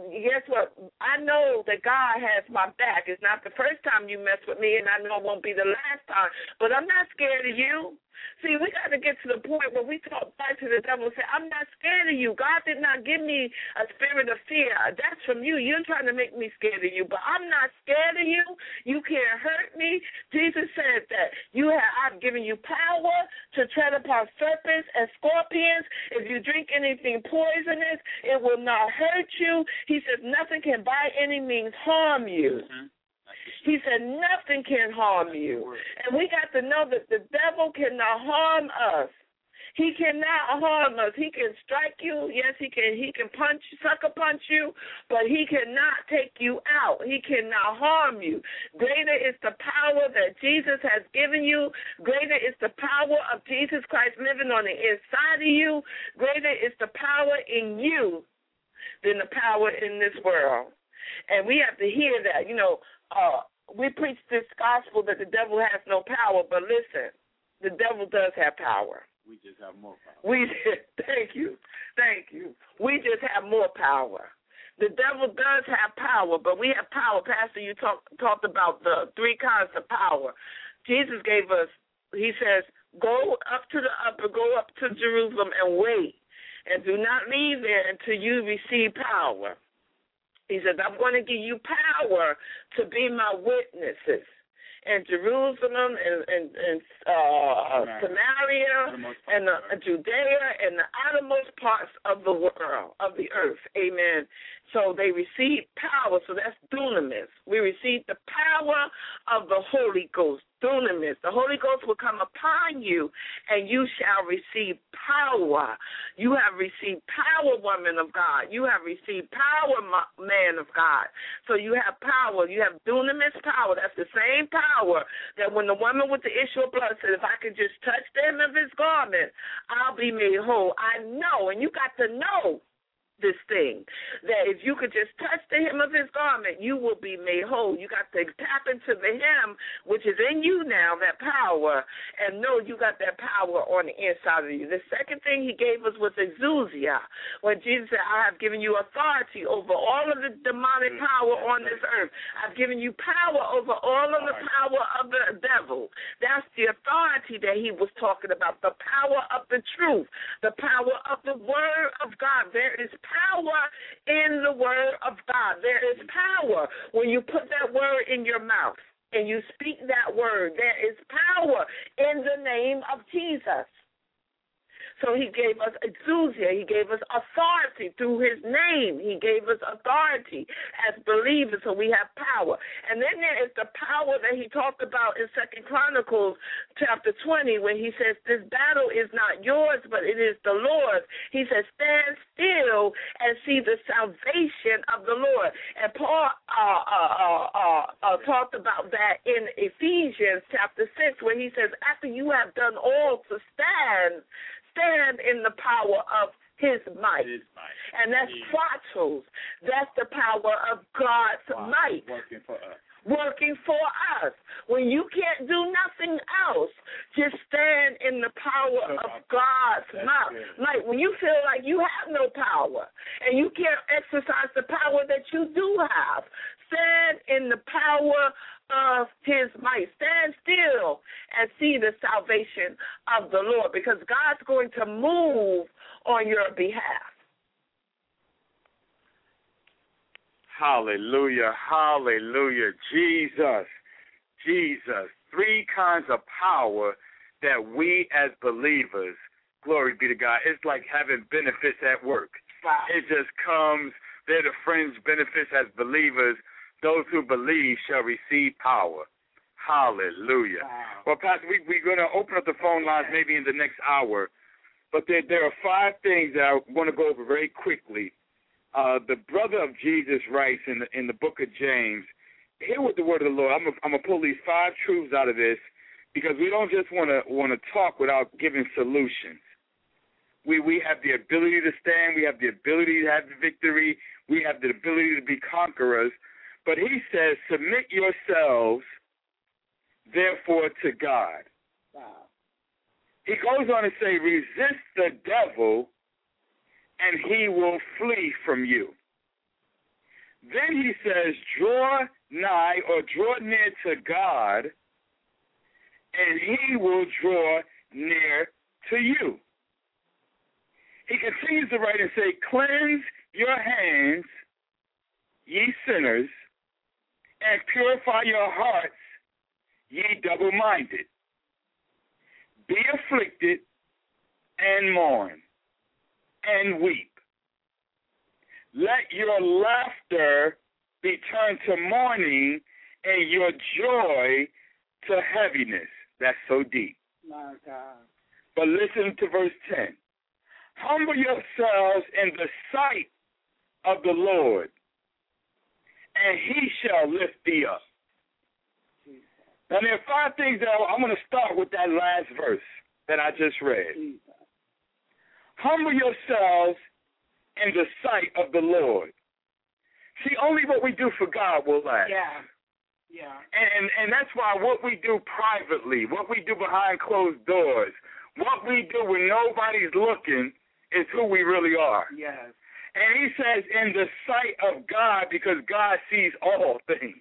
I know that God has my back. It's not the first time you mess with me, and I know it won't be the last time, but I'm not scared of you. See, we got to get to the point where we talk back to the devil and say, I'm not scared of you. God did not give me a spirit of fear. That's from you. You're trying to make me scared of you, but I'm not scared of you. You can't hurt me. Jesus said that I've given you power to tread upon serpents and scorpions. If you drink anything poisonous, it will not hurt you. He says nothing can by any means harm you. Mm-hmm. He said nothing can harm you. And we got to know that the devil cannot harm us. He cannot harm us. He can strike you. Yes, he can sucker punch you, but he cannot take you out. He cannot harm you. Greater is the power that Jesus has given you. Greater is the power of Jesus Christ living on the inside of you. Greater is the power in you than the power in this world. And we have to hear that. You know, we preach this gospel that the devil has no power, but listen, the devil does have power. We just have more power. Thank you. We just have more power. The devil does have power, but we have power. Pastor, you talked about the three kinds of power. Jesus gave us, he says, go up to the upper, go up to Jerusalem and wait, and do not leave there until you receive power. He says, I'm going to give you power to be my witnesses. and Jerusalem and Samaria and Judea and the outermost parts of the world, of the earth. Amen. So they received power. So that's dunamis. We received the power of the Holy Ghost. Dunamis. The Holy Ghost will come upon you, and you shall receive power. You have received power, woman of God. You have received power, man of God. So you have power. You have dunamis power. That's the same power that when the woman with the issue of blood said, if I could just touch the hem of his garment, I'll be made whole. I know, and you got to know this thing, that if you could just touch the hem of his garment, you will be made whole. You got to tap into the hem, which is in you now, that power, and know you got that power on the inside of you. The second thing he gave us was exousia, when Jesus said, I have given you authority over all of the demonic power on this earth. I've given you power over all of the power of the devil. That's the authority that he was talking about, the power of the truth, the power of the word of God. There is power in the word of God. There is power when you put that word in your mouth and you speak that word. There is power in the name of Jesus. So he gave us exousia. He gave us authority through his name. He gave us authority as believers, so we have power. And then there is the power that he talked about in 2 Chronicles chapter 20 when he says, this battle is not yours, but it is the Lord's. He says, stand still and see the salvation of the Lord. And Paul talked about that in Ephesians chapter 6 where he says, after you have done all to stand in the power of his might. And that's Kratos. That's the power of God's might. Working for us. When you can't do nothing else, just stand in the power of God's might. Like when you feel like you have no power and you can't exercise the power that you do have, stand in the power of his might. Stand still and see the salvation of the Lord, because God's going to move on your behalf. Hallelujah, hallelujah. Jesus. Three kinds of power that we as believers, glory be to God, it's like having benefits at work. Wow. It just comes, they're the fringe benefits as believers. Those who believe shall receive power. Hallelujah. Wow. Well, Pastor, we're going to open up the phone lines maybe in the next hour, but there are 5 things that I want to go over very quickly. The brother of Jesus writes in the book of James, hear what the word of the Lord, I'm going to pull these 5 truths out of this, because we don't just want to talk without giving solutions. We have the ability to stand. We have the ability to have the victory. We have the ability to be conquerors. But he says, submit yourselves, therefore, to God. Wow. He goes on to say, resist the devil, and he will flee from you. Then he says, draw nigh or draw near to God, and he will draw near to you. He continues to write and say, cleanse your hands, ye sinners, and purify your hearts, ye double-minded. Be afflicted and mourn and weep. Let your laughter be turned to mourning and your joy to heaviness. That's so deep. My God. But listen to verse 10. Humble yourselves in the sight of the Lord, and he shall lift thee up. Now, there are 5 things that I'm going to start with that last verse that I just read. Humble yourselves in the sight of the Lord. See, only what we do for God will last. Yeah. And that's why what we do privately, what we do behind closed doors, what we do when nobody's looking is who we really are. Yes. And he says in the sight of God, because God sees all things.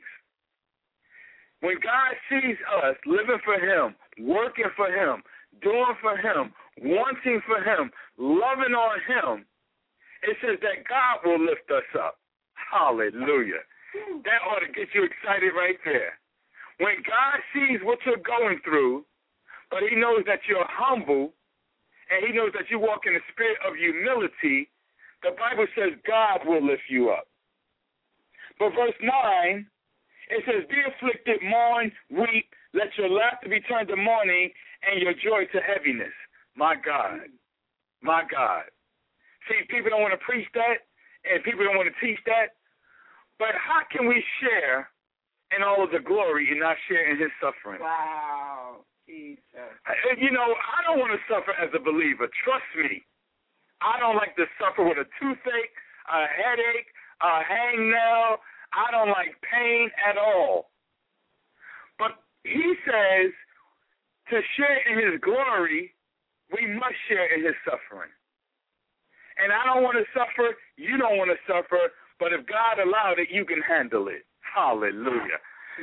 When God sees us living for him, working for him, doing for him, wanting for him, loving on him, it says that God will lift us up. Hallelujah. That ought to get you excited right there. When God sees what you're going through, but he knows that you're humble, and he knows that you walk in the spirit of humility, the Bible says God will lift you up. But verse 9, it says, be afflicted, mourn, weep, let your laughter be turned to mourning, and your joy to heaviness. My God. My God. See, people don't want to preach that, and people don't want to teach that. But how can we share in all of the glory and not share in his suffering? Wow. Jesus. You know, I don't want to suffer as a believer. Trust me. I don't like to suffer with a toothache, a headache, a hangnail. I don't like pain at all. But he says to share in his glory, we must share in his suffering. And I don't want to suffer. You don't want to suffer. But if God allowed it, you can handle it. Hallelujah.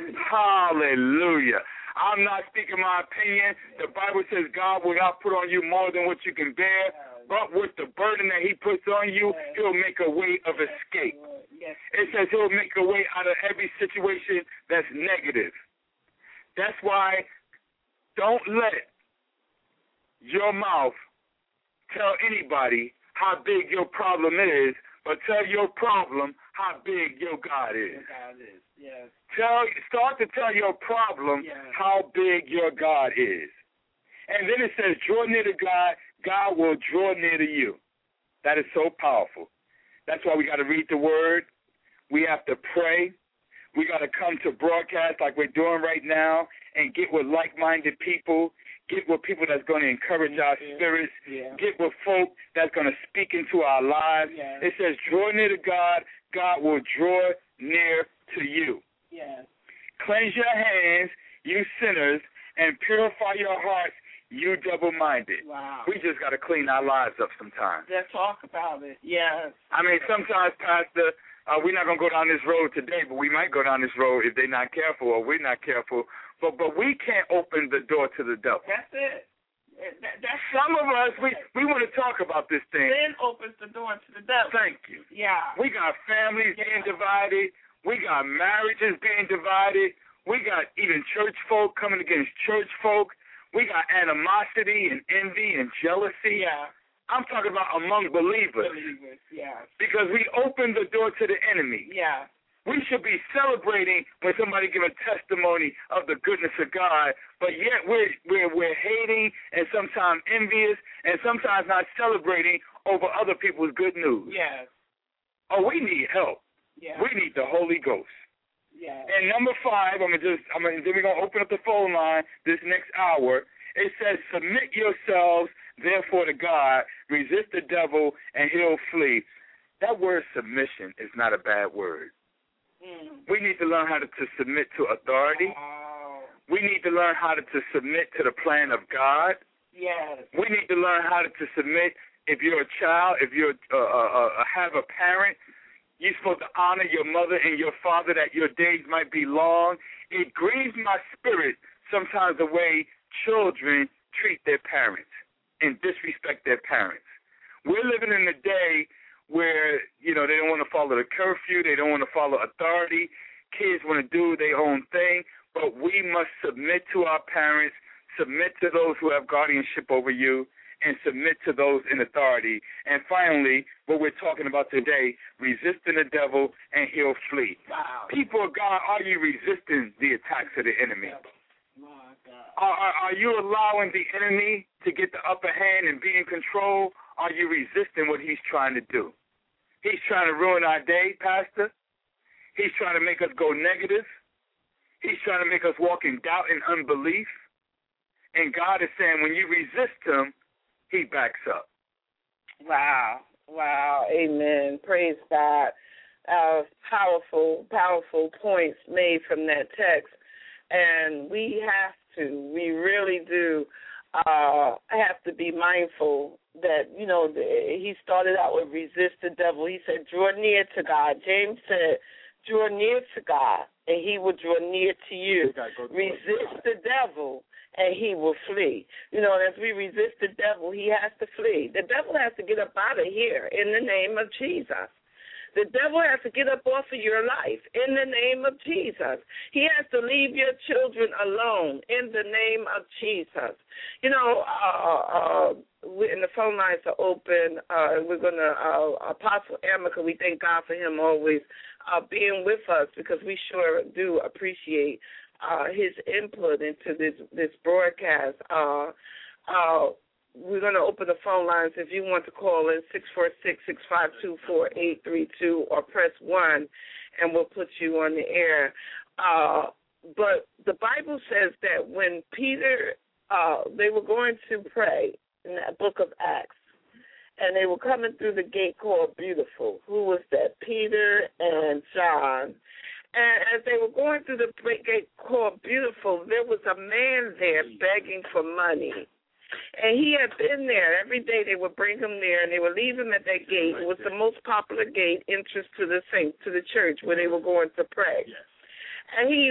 Hallelujah. I'm not speaking my opinion. The Bible says God will not put on you more than what you can bear, but with the burden that he puts on you, he'll make a way of escape. It says he'll make a way out of every situation that's negative. That's why don't let your mouth tell anybody how big your problem is, but tell your problem how big your God is. Yes. Start to tell your problem how big your God is. And then it says, draw near to God, God will draw near to you. That is so powerful. That's why we got to read the word. We have to pray. We got to come to broadcast like we're doing right now and get with like-minded people, get with people that's going to encourage our spirits, get with folk that's going to speak into our lives. It says, draw near to God, God will draw near to you. Cleanse your hands, you sinners, and purify your hearts, you double-minded. Wow. We just got to clean our lives up sometimes. Let's talk about it. Yes. I mean, sometimes, Pastor, we're not going to go down this road today, but we might go down this road if they're not careful or we're not careful. But we can't open the door to the devil. That's it. That's some of us, we want to talk about this thing. Sin opens the door to the devil. Thank you. Yeah. We got families being divided. We got marriages being divided. We got even church folk coming against church folk. We got animosity and envy and jealousy. Yeah. I'm talking about among believers. Because we opened the door to the enemy. Yeah. We should be celebrating when somebody give a testimony of the goodness of God, but yet we're hating and sometimes envious and sometimes not celebrating over other people's good news. Yes. Oh, we need help. Yeah. We need the Holy Ghost. Yeah. And number 5, then we're gonna open up the phone line this next hour. It says, submit yourselves therefore to God, resist the devil, and he'll flee. That word submission is not a bad word. We need to learn how to submit to authority. We need to learn how to submit to the plan of God. Yes. We need to learn how to submit. If you're a child, if you have a parent, you're supposed to honor your mother and your father that your days might be long. It grieves my spirit sometimes the way children treat their parents and disrespect their parents. We're living in a day where, they don't want to follow the curfew, they don't want to follow authority, kids want to do their own thing, but we must submit to our parents, submit to those who have guardianship over you, and submit to those in authority. And finally, what we're talking about today, resisting the devil and he'll flee. Wow. People of God, are you resisting the attacks of the enemy? My God. Are you allowing the enemy to get the upper hand and be in control? Are you resisting what he's trying to do? He's trying to ruin our day, Pastor. He's trying to make us go negative. He's trying to make us walk in doubt and unbelief. And God is saying when you resist him, he backs up. Wow. Amen. Praise God. Powerful points made from that text. And we really do have to be mindful that, he started out with resist the devil. He said, draw near to God. James said, draw near to God, and he will draw near to you. Resist the devil, and he will flee. As we resist the devil, he has to flee. The devil has to get up out of here in the name of Jesus. The devil has to get up off of your life in the name of Jesus. He has to leave your children alone in the name of Jesus. You know, and the phone lines are open. We're going to, Apostle Amica, we thank God for him always being with us, because we sure do appreciate his input into this broadcast. We're going to open the phone lines. If you want to call in, 646-652-4832, or press 1, and we'll put you on the air. But the Bible says that when Peter, they were going to pray in that book of Acts, and they were coming through the gate called Beautiful. Who was that? Peter and John. And as they were going through the gate called Beautiful, there was a man there begging for money. And he had been there. Every day they would bring him there, and they would leave him at that gate. It was the most popular gate entrance to the saints, to the church, where they were going to pray. Yes. And he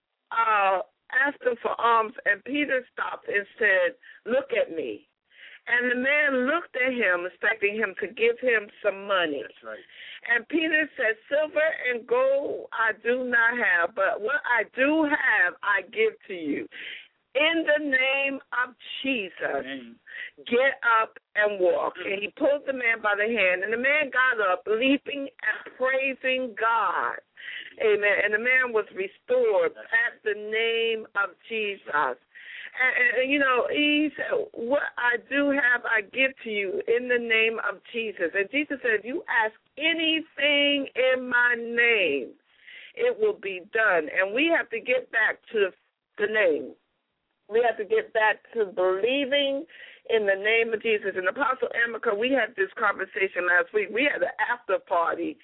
asked him for alms, and Peter stopped and said, "Look at me." And the man looked at him, expecting him to give him some money. That's right. And Peter said, "Silver and gold I do not have, but what I do have I give to you. In the name of Jesus, get up and walk." And he pulled the man by the hand, and the man got up, leaping and praising God. Amen. And the man was restored at the name of Jesus. And, you know, he said, "What I do have, I give to you in the name of Jesus." And Jesus said, "If you ask anything in my name, it will be done." And we have to get back to the name. We have to get back to believing in the name of Jesus. And Apostle Amica, we had this conversation last week. We had an after party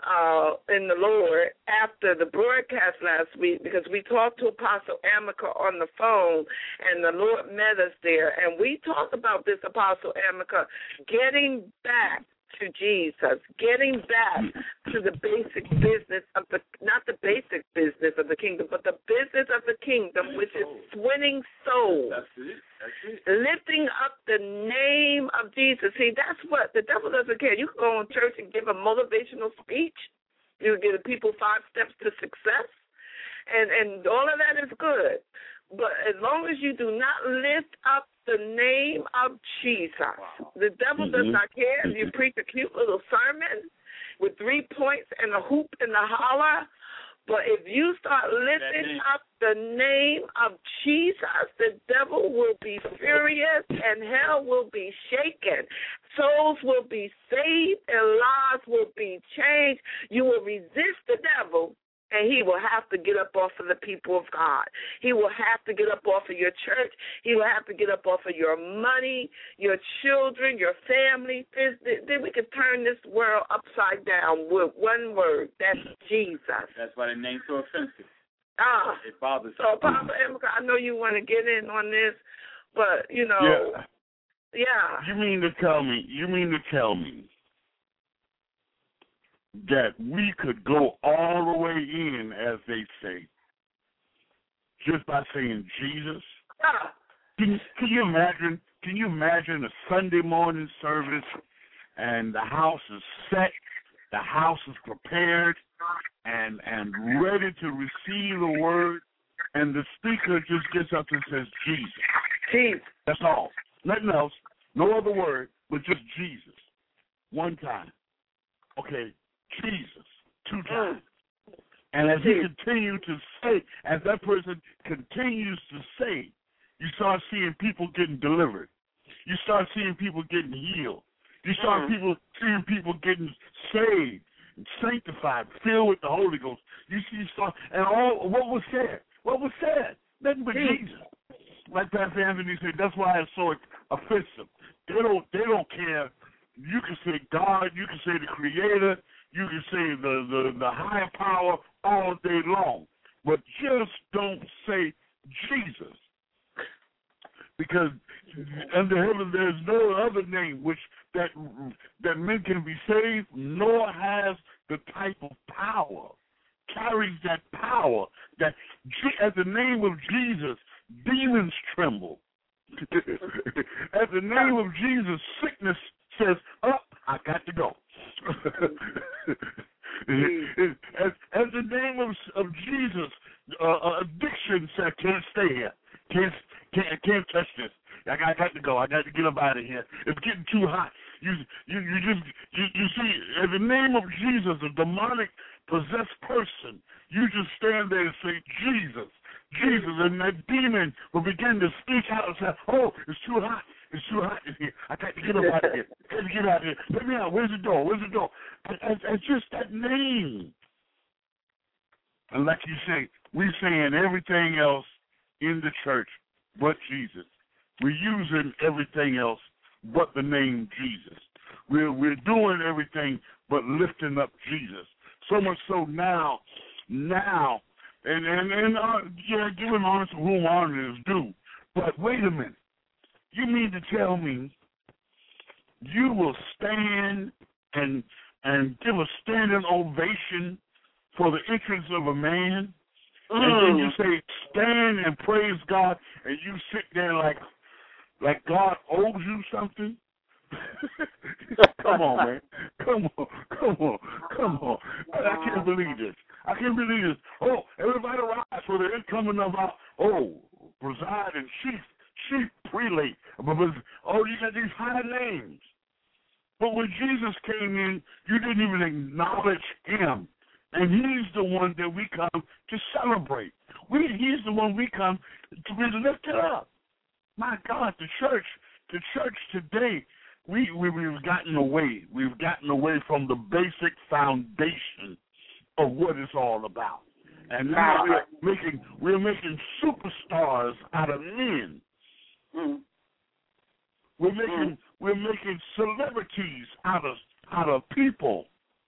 in the Lord after the broadcast last week, because we talked to Apostle Amica on the phone, and the Lord met us there. And we talked about this, Apostle Amica, getting back to Jesus, getting back to the basic business of the, not the basic business of the kingdom, but the business of the kingdom, which is winning souls. That's it. That's it. Lifting up the name of Jesus. See, that's what the devil doesn't care. You can go in church and give a motivational speech. You can give people 5 steps to success, and all of that is good. But as long as you do not lift up the name of Jesus, the devil does not care if you preach a cute little sermon with 3 points and a hoop and a holler. But if you start lifting up the name of Jesus, the devil will be furious and hell will be shaken. Souls will be saved and lives will be changed. You will resist the devil, and he will have to get up off of the people of God. He will have to get up off of your church. He will have to get up off of your money, your children, your family. Then we can turn this world upside down with one word. That's Jesus. That's why the name's so offensive. It bothers so, Apostle Amica, I know you want to get in on this, but, you know, yeah. You mean to tell me that we could go all the way in, as they say, just by saying Jesus? Can you imagine? Can you imagine a Sunday morning service, and the house is set, the house is prepared, and ready to receive the word, and the speaker just gets up and says Jesus? Jesus. That's all. Nothing else. No other word, but just Jesus. One time. Okay. Jesus, 2 times. And as he continued to say, as that person continues to say, you start seeing people getting delivered. You start seeing people getting healed. You start seeing people getting saved, sanctified, filled with the Holy Ghost. You see, and all what was said? What was said? Nothing but Jesus. Like Pastor Anthony said, that's why it's so offensive. They don't care. You can say God, you can say the Creator, you can say the higher power all day long, but just don't say Jesus, because under heaven there's no other name which that men can be saved, nor has the type of power, carries that power that at the name of Jesus demons tremble. At the name of Jesus, sickness says, "Oh, I got to go." As the name of Jesus, addiction said, can't stay here. Can't touch this. I got to go. I got to get up out of here. It's getting too hot. You see, in the name of Jesus, a demonic possessed person, you just stand there and say, Jesus, and that demon will begin to speak out and say, oh, it's too hot. It's too hot in here. I got to get up out of here. I got to get out of here. Let me out. Where's the door? And just that name. And like you say, we're saying everything else in the church but Jesus. We're using everything else but the name Jesus. We're doing everything but lifting up Jesus. So much so now, and giving honor to whom honor is due. But wait a minute. You mean to tell me you will stand and give a standing ovation for the entrance of a man? And then you say, stand and praise God, and you sit there like God owes you something? Come on, man. Come on. I can't believe this. Oh, everybody rise for the incoming of our, presiding chief prelate. Oh, you got these high names. But when Jesus came in, you didn't even acknowledge him. And he's the one that we come to celebrate. He's the one we come to be lifted up. My God, the church today, we've gotten away. We've gotten away from the basic foundation of what it's all about. And now we're making superstars out of men. We're making celebrities out of people.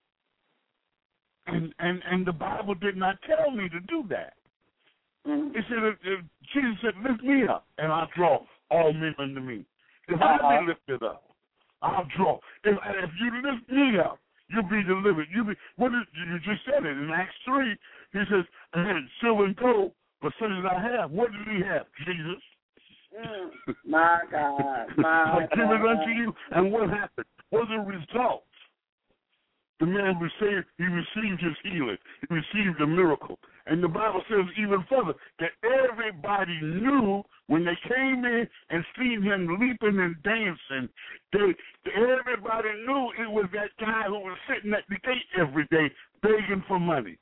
And the Bible did not tell me to do that. It said, Jesus said, lift me up, and I'll draw all men unto me. If I be lifted up, I'll draw. If you lift me up, you'll be delivered. You just said it in Acts 3. He says, I had silver and gold, but such as I have. What did he have? Jesus. My God. I give it unto you. And what happened? What was the result? The man received his healing. He received a miracle. And the Bible says even further that everybody knew when they came in and seen him leaping and dancing, everybody knew it was that guy who was sitting at the gate every day begging for money.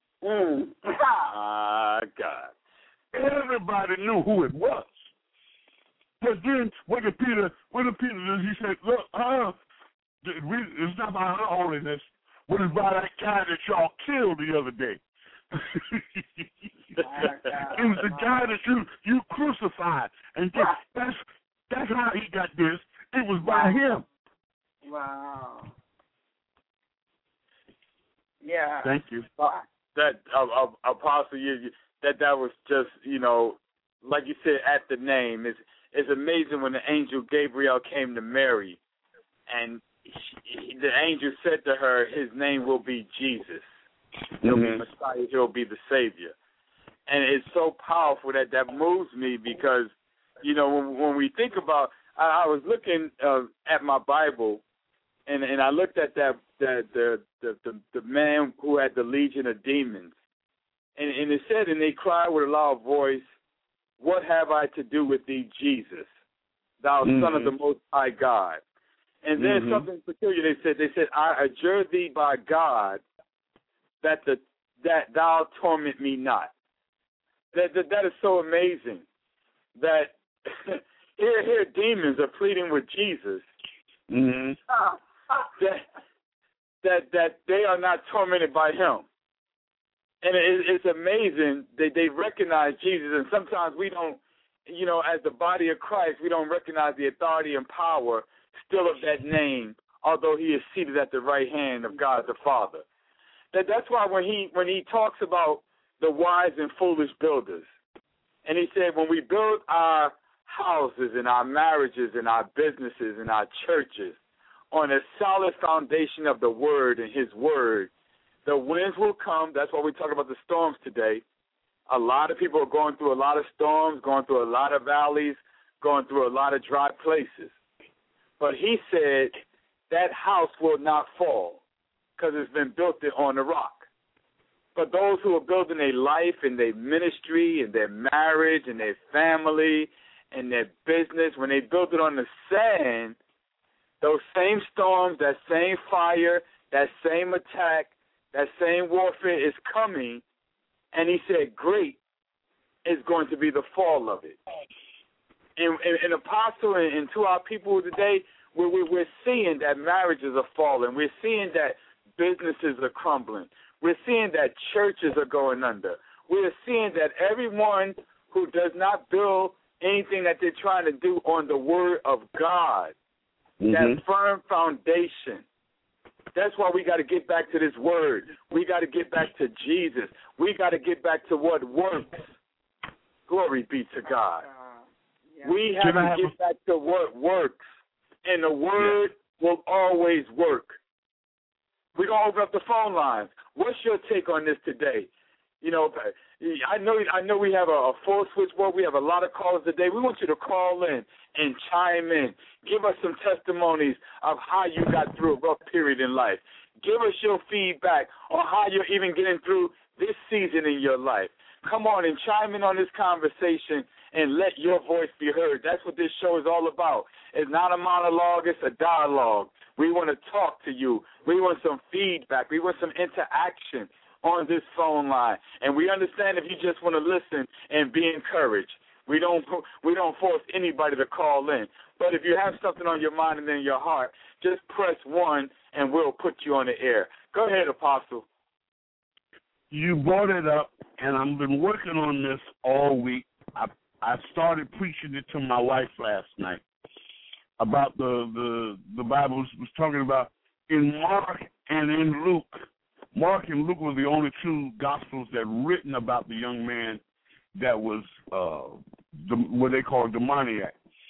God. Everybody knew who it was. But then what did Peter do? He said, look, it's not by our holiness, but it's by that guy that y'all killed the other day. It was the guy that you crucified. And that's how he got this. It was by him. Wow. Yeah. Thank you. That Apostle, that was just, like you said, at the name. It's amazing when the angel Gabriel came to Mary, and the angel said to her, his name will be Jesus. He'll be Messiah. He'll be the Savior. And it's so powerful that moves me because, when we think about, I was looking at my Bible, and I looked at the man who had the legion of demons, and it said, and they cried with a loud voice, what have I to do with thee, Jesus, thou Son of the Most High God? And then something peculiar. They said, I adjure thee by God that thou torment me not. That is so amazing. That here demons are pleading with Jesus. That they are not tormented by him. And it's amazing that they recognize Jesus, and sometimes we don't, as the body of Christ, we don't recognize the authority and power still of that name, although he is seated at the right hand of God the Father. That's why when he talks about the wise and foolish builders, and he said when we build our houses and our marriages and our businesses and our churches on a solid foundation of the Word and his Word, the winds will come. That's why we talk about the storms today. A lot of people are going through a lot of storms, going through a lot of valleys, going through a lot of dry places. But he said that house will not fall. because it's been built on the rock. But those who are building their life and their ministry and their marriage and their family and their business, when they build it on the sand, those same storms, that same fire, that same attack, that same warfare is coming. And he said, great is going to be the fall of it. And Apostle, and to our people today, we're seeing that marriages are falling. We're seeing that businesses are crumbling. We're seeing that churches are going under. We're seeing that everyone who does not build anything that they're trying to do on the Word of God, that firm foundation. That's why we got to get back to this Word. We got to get back to Jesus. We got to get back to what works. Glory be to God. We have to get back to what works, and the Word will always work. We're going to open up the phone lines. What's your take on this today? You know, I know we have a full switchboard. We have a lot of callers today. We want you to call in and chime in. Give us some testimonies of how you got through a rough period in life. Give us your feedback on how you're even getting through this season in your life. Come on and chime in on this conversation and let your voice be heard. That's what this show is all about. It's not a monologue, it's a dialogue. We want to talk to you. We want some feedback. We want some interaction on this phone line. And we understand if you just want to listen and be encouraged. We don't force anybody to call in. But if you have something on your mind and in your heart, just press 1 and we'll put you on the air. Go ahead, Apostle. You brought it up, and I've been working on this all week. I started preaching it to my wife last night about the Bible was talking about in Mark and in Luke. Mark and Luke were the only two Gospels that written about the young man that was what they call demoniac.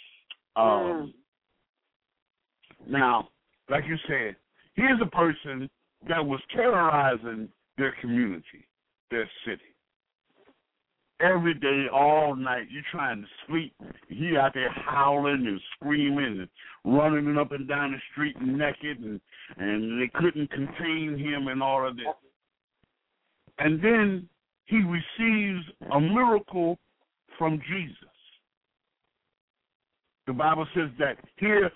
Now, like you said, here's a person that was terrorizing their community, their city. Every day, all night, you're trying to sleep. He out there howling and screaming and running up and down the street naked, and they couldn't contain him and all of this. And then he receives a miracle from Jesus. The Bible says that here,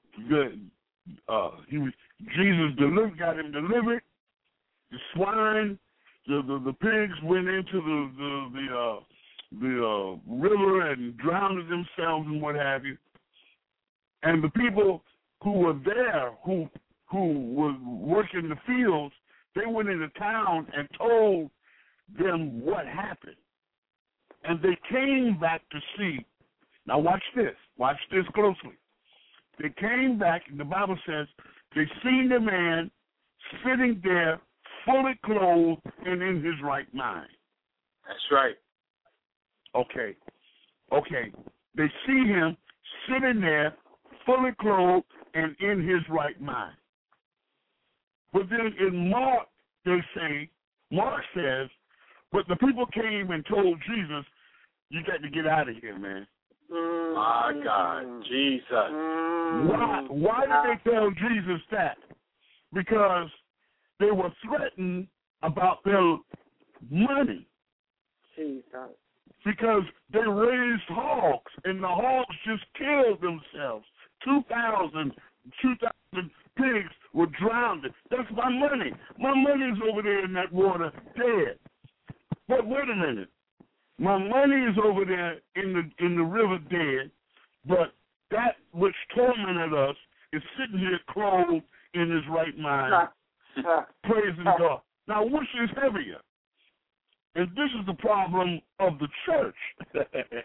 Jesus got him delivered. The swine, the pigs went into the river and drowned themselves and what have you. And the people who were there, who were working the fields, they went into town and told them what happened. And they came back to see. Now watch this. Watch this closely. They came back, and the Bible says they seen the man sitting there fully clothed and in his right mind. That's right. Okay. They see him sitting there fully clothed and in his right mind. But then in Mark, Mark says, but the people came and told Jesus, you got to get out of here, man. My God, Jesus. Why did they tell Jesus that? Because they were threatened about their money. Jesus. Because they raised hogs, and the hogs just killed themselves. 2,000 pigs were drowned. That's my money. My money's over there in that water, dead. But wait a minute. My money is over there in the river, dead. But that which tormented us is sitting here clothed in his right mind, praising God. Now, which is heavier? And this is the problem of the church.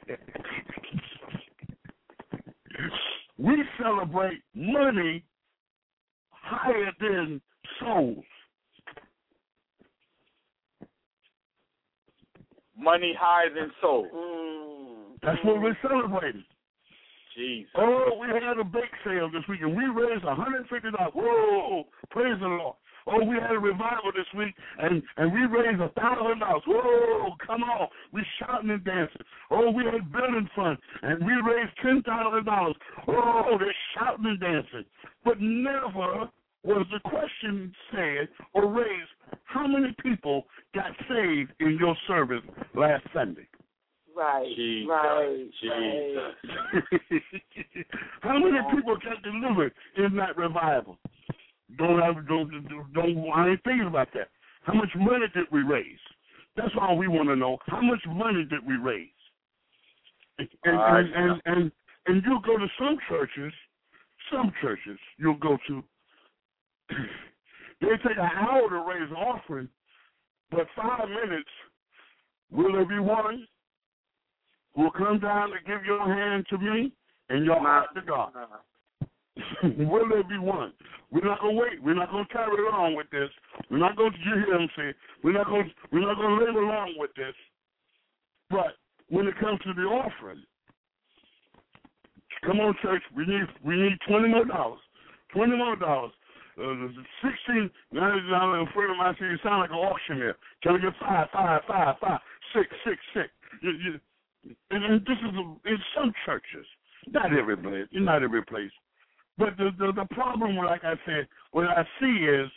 We celebrate money higher than souls. Money higher than souls. That's what we're celebrating. Jesus. Oh, we had a bake sale this week, and we raised $150. Whoa, praise the Lord. Oh, we had a revival this week, and we raised $1,000. Whoa, come on. We shouting and dancing. Oh, we had building fund, and we raised $10,000. Oh, they're shouting and dancing. But never was the question said or raised, how many people got saved in your service last Sunday? Right. Jesus. Right. Jesus. How many people got delivered in that revival? I ain't thinking about that. How much money did we raise? That's all we want to know. How much money did we raise? And you'll go to some churches you'll go to, they take an hour to raise an offering, but 5 minutes, will there be one who will come down and give your hand to me and your heart to God? Will there be one? We're not going to wait. We're not going to carry along with this. We're not going to, you hear them say, we're not going to live along with this. But when it comes to the offering, come on, church, we need $20 more. $20 more. $16.99 in front of my city. You sound like an auctioneer. Can I get 5, 5, 5, 5, 6, 6, 6? And this is in some churches, not every place. But the problem, like I said, what I see is,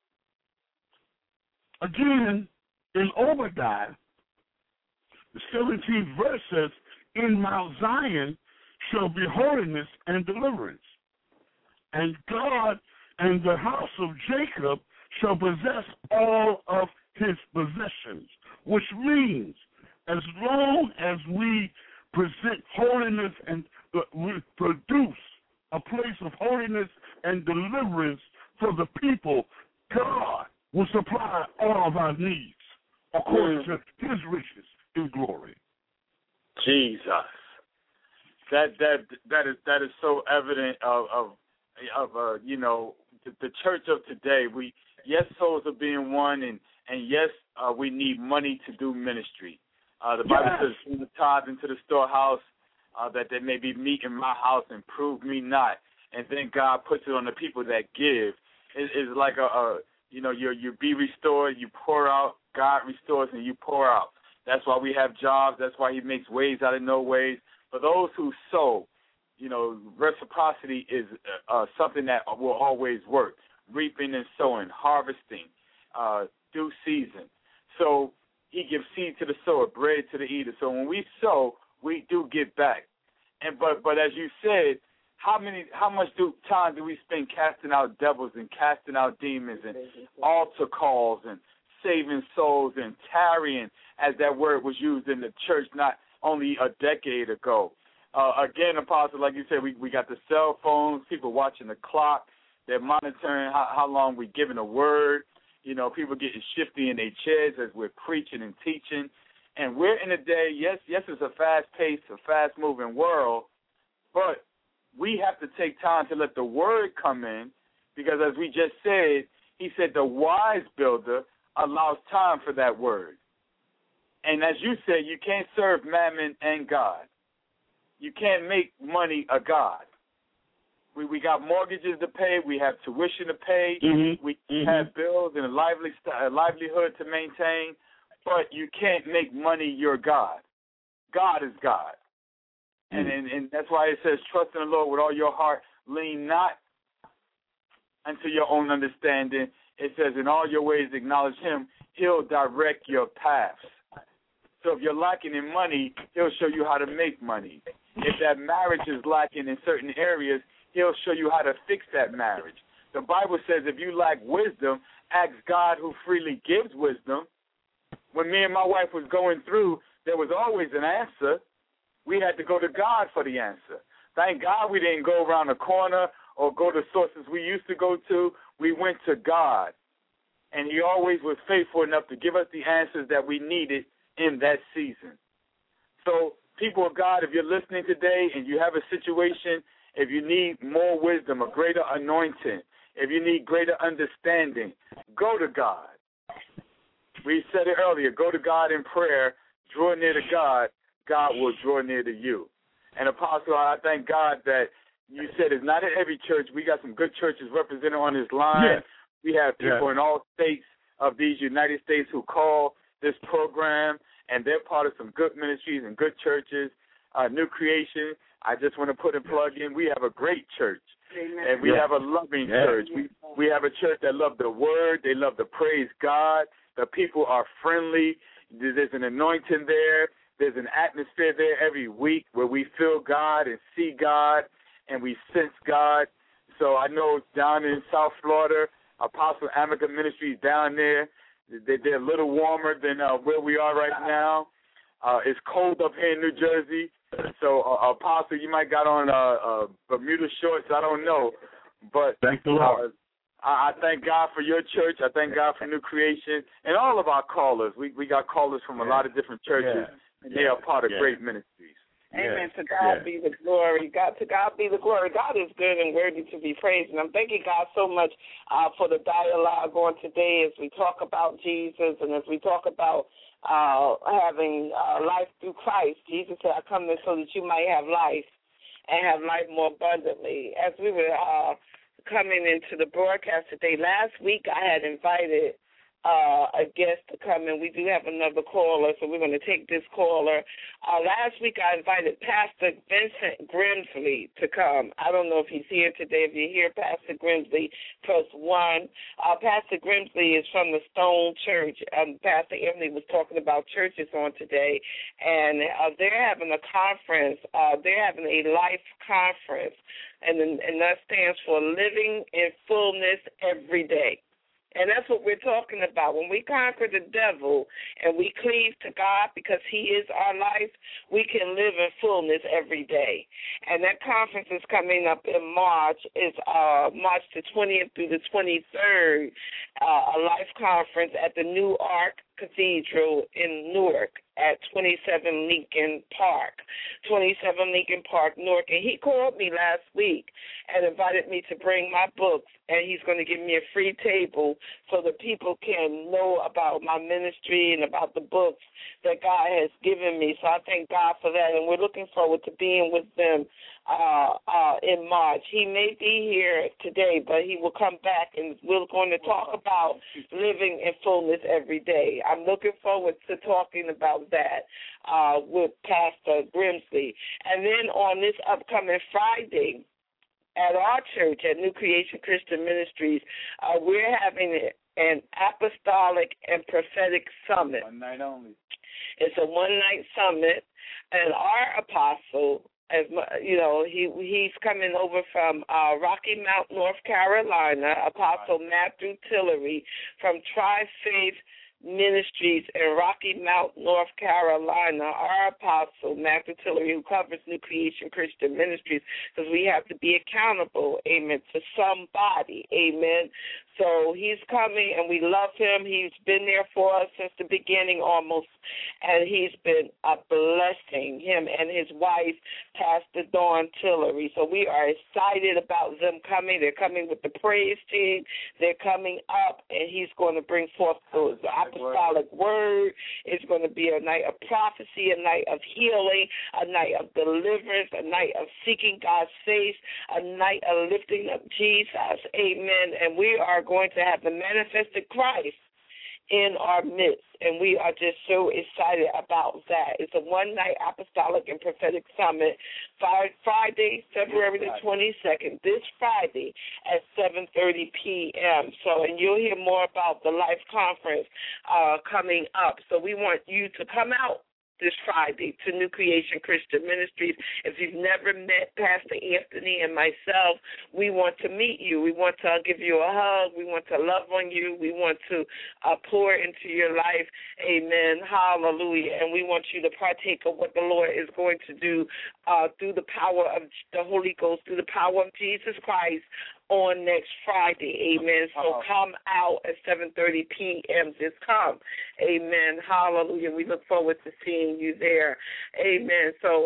again, in Obadiah, the 17th verse says, in Mount Zion shall be holiness and deliverance, and God and the house of Jacob shall possess all of his possessions, which means as long as we present holiness and we produce a place of holiness and deliverance for the people, God will supply all of our needs according to his riches in glory. Jesus. That is so evident of the church of today. Yes, souls are being won, and yes, we need money to do ministry. The Bible says, "Bring the tithe into the storehouse, that they may be meat in my house, and prove me not." And then God puts it on the people that give. It's like you be restored, you pour out. God restores and you pour out. That's why we have jobs. That's why he makes ways out of no ways. For those who sow, reciprocity is something that will always work. Reaping and sowing, harvesting, due season. So he gives seed to the sower, bread to the eater. So when we sow, we do get back. And but as you said, how much time do we spend casting out devils and casting out demons and altar calls and saving souls and tarrying, as that word was used in the church not only a decade ago. Again, Apostle, like you said, we got the cell phones, people watching the clock, they're monitoring how long we're giving a word. People getting shifty in their chairs as we're preaching and teaching. And we're in a day, yes, it's a fast-paced, a fast-moving world, but we have to take time to let the word come in, because as we just said, he said the wise builder allows time for that word. And as you said, you can't serve mammon and God. You can't make money a God. We got mortgages to pay. We have tuition to pay. We have bills and a livelihood to maintain. But you can't make money your God. God is God. And that's why it says, trust in the Lord with all your heart. Lean not unto your own understanding. It says, in all your ways acknowledge him. He'll direct your paths. So if you're lacking in money, he'll show you how to make money. If that marriage is lacking in certain areas, he'll show you how to fix that marriage. The Bible says if you lack wisdom, ask God who freely gives wisdom. When me and my wife was going through, there was always an answer. We had to go to God for the answer. Thank God we didn't go around the corner or go to sources we used to go to. We went to God. And he always was faithful enough to give us the answers that we needed in that season. So, people of God, if you're listening today and you have a situation, if you need more wisdom, a greater anointing, if you need greater understanding, go to God. We said it earlier, go to God in prayer, draw near to God, God will draw near to you. And Apostle, I thank God that you said it's not in every church. We got some good churches represented on this line. Yeah. We have people in all states of these United States who call this program, and they're part of some good ministries and good churches. New Creation, I just want to put a plug in. We have a great church. And we have a loving church. We have a church that love the word. They love to praise God. The people are friendly. There's an anointing there. There's an atmosphere there every week where we feel God and see God and we sense God. So I know down in South Florida, Apostle Amica Ministries down there, they're a little warmer than where we are right now. It's cold up here in New Jersey. So, Apostle, you might got on Bermuda shorts. I don't know. But thank the Lord. I thank God for your church. I thank God for New Creation and all of our callers. We got callers from a lot of different churches, and they are part of great ministries. Amen. To God be the glory. To God be the glory. God is good and worthy to be praised. And I'm thanking God so much for the dialogue on today as we talk about Jesus and as we talk about having life through Christ. Jesus said, I come so that you might have life and have life more abundantly. As we were coming into the broadcast today, last week I had invited a guest to come in. We do have another caller, so we're going to take this caller. Last week I invited Pastor Vincent Grimsley to come. I don't know if he's here today. If you're here, Pastor Grimsley, press 1. Pastor Grimsley is from the Stone Church. Pastor Anthony was talking about churches on today, and they're having a conference. They're having a life conference, and that stands for Living in Fullness Every Day. And that's what we're talking about. When we conquer the devil and we cleave to God because he is our life, we can live in fullness every day. And that conference is coming up in March. It's March the 20th through the 23rd, a life conference at the New Ark Cathedral in Newark at 27 Lincoln Park, Newark. And he called me last week and invited me to bring my books, and he's going to give me a free table so that people can know about my ministry and about the books that God has given me. So I thank God for that, and we're looking forward to being with them in March. He may be here today, but he will come back, and we're going to talk about living in fullness every day. I'm looking forward to talking about that with Pastor Grimsley. And then on this upcoming Friday at our church, at New Creation Christian Ministries, we're having an apostolic and prophetic summit. One night only. It's a one-night summit, and our apostle, as you know, he's coming over from Rocky Mount, North Carolina, Apostle Matthew Tillery from Tri-Faith Ministries in Rocky Mount, North Carolina. Our apostle, Matthew Tillery, who covers New Creation Christian Ministries, because we have to be accountable, amen, to somebody, amen. So he's coming, and we love him. He's been there for us since the beginning almost, and he's been a blessing, him and his wife, Pastor Dawn Tillery. So we are excited about them coming. They're coming with the praise team. They're coming up, and he's going to bring forth the apostolic word. It's going to be a night of prophecy, a night of healing, a night of deliverance, a night of seeking God's face, a night of lifting up Jesus, amen. And we are going to have the manifested Christ in our midst, and we are just so excited about that. It's a one-night apostolic and prophetic summit, Friday, February the 22nd, this Friday at 7:30 p.m. So, and you'll hear more about the Life Conference coming up. So we want you to come out this Friday to New Creation Christian Ministries. If you've never met Pastor Anthony and myself, we want to meet you. We want to give you a hug. We want to love on you. We want to pour into your life. Amen. Hallelujah. And we want you to partake of what the Lord is going to do through the power of the Holy Ghost, through the power of Jesus Christ, on next Friday, amen. So come out at 7:30 p.m. Just come, amen. Hallelujah. We look forward to seeing you there, amen. So,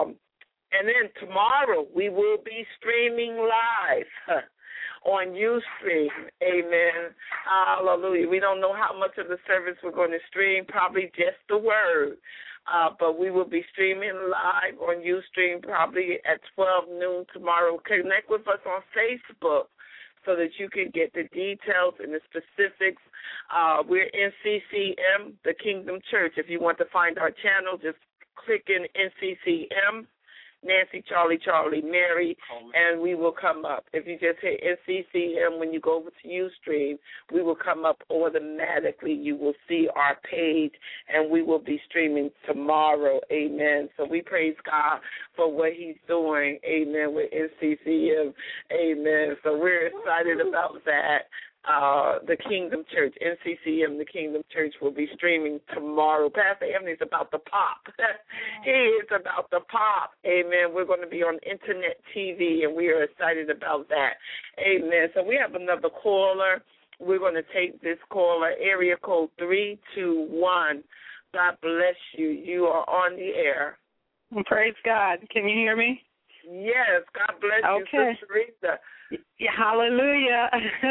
and then tomorrow we will be streaming live on Ustream, amen. Hallelujah. We don't know how much of the service we're going to stream, probably just the word. But we will be streaming live on Ustream probably at 12 noon tomorrow. Connect with us on Facebook so that you can get the details and the specifics. We're NCCM, the Kingdom Church. If you want to find our channel, just click in NCCM, Nancy, Charlie, Mary, and we will come up. If you just hit NCCM when you go over to Ustream, we will come up automatically. You will see our page, and we will be streaming tomorrow. Amen. So we praise God for what he's doing. Amen. With NCCM. Amen. So we're excited about that. The Kingdom Church, NCCM, the Kingdom Church, will be streaming tomorrow. Pastor Anthony's about to pop. He is about to pop. Amen. We're going to be on internet TV, and we are excited about that. Amen. So we have another caller. We're going to take this caller, area code 321. God bless you. You are on the air. Praise God. Can you hear me? Yes. God bless you, Sister Rita. Yeah, hallelujah.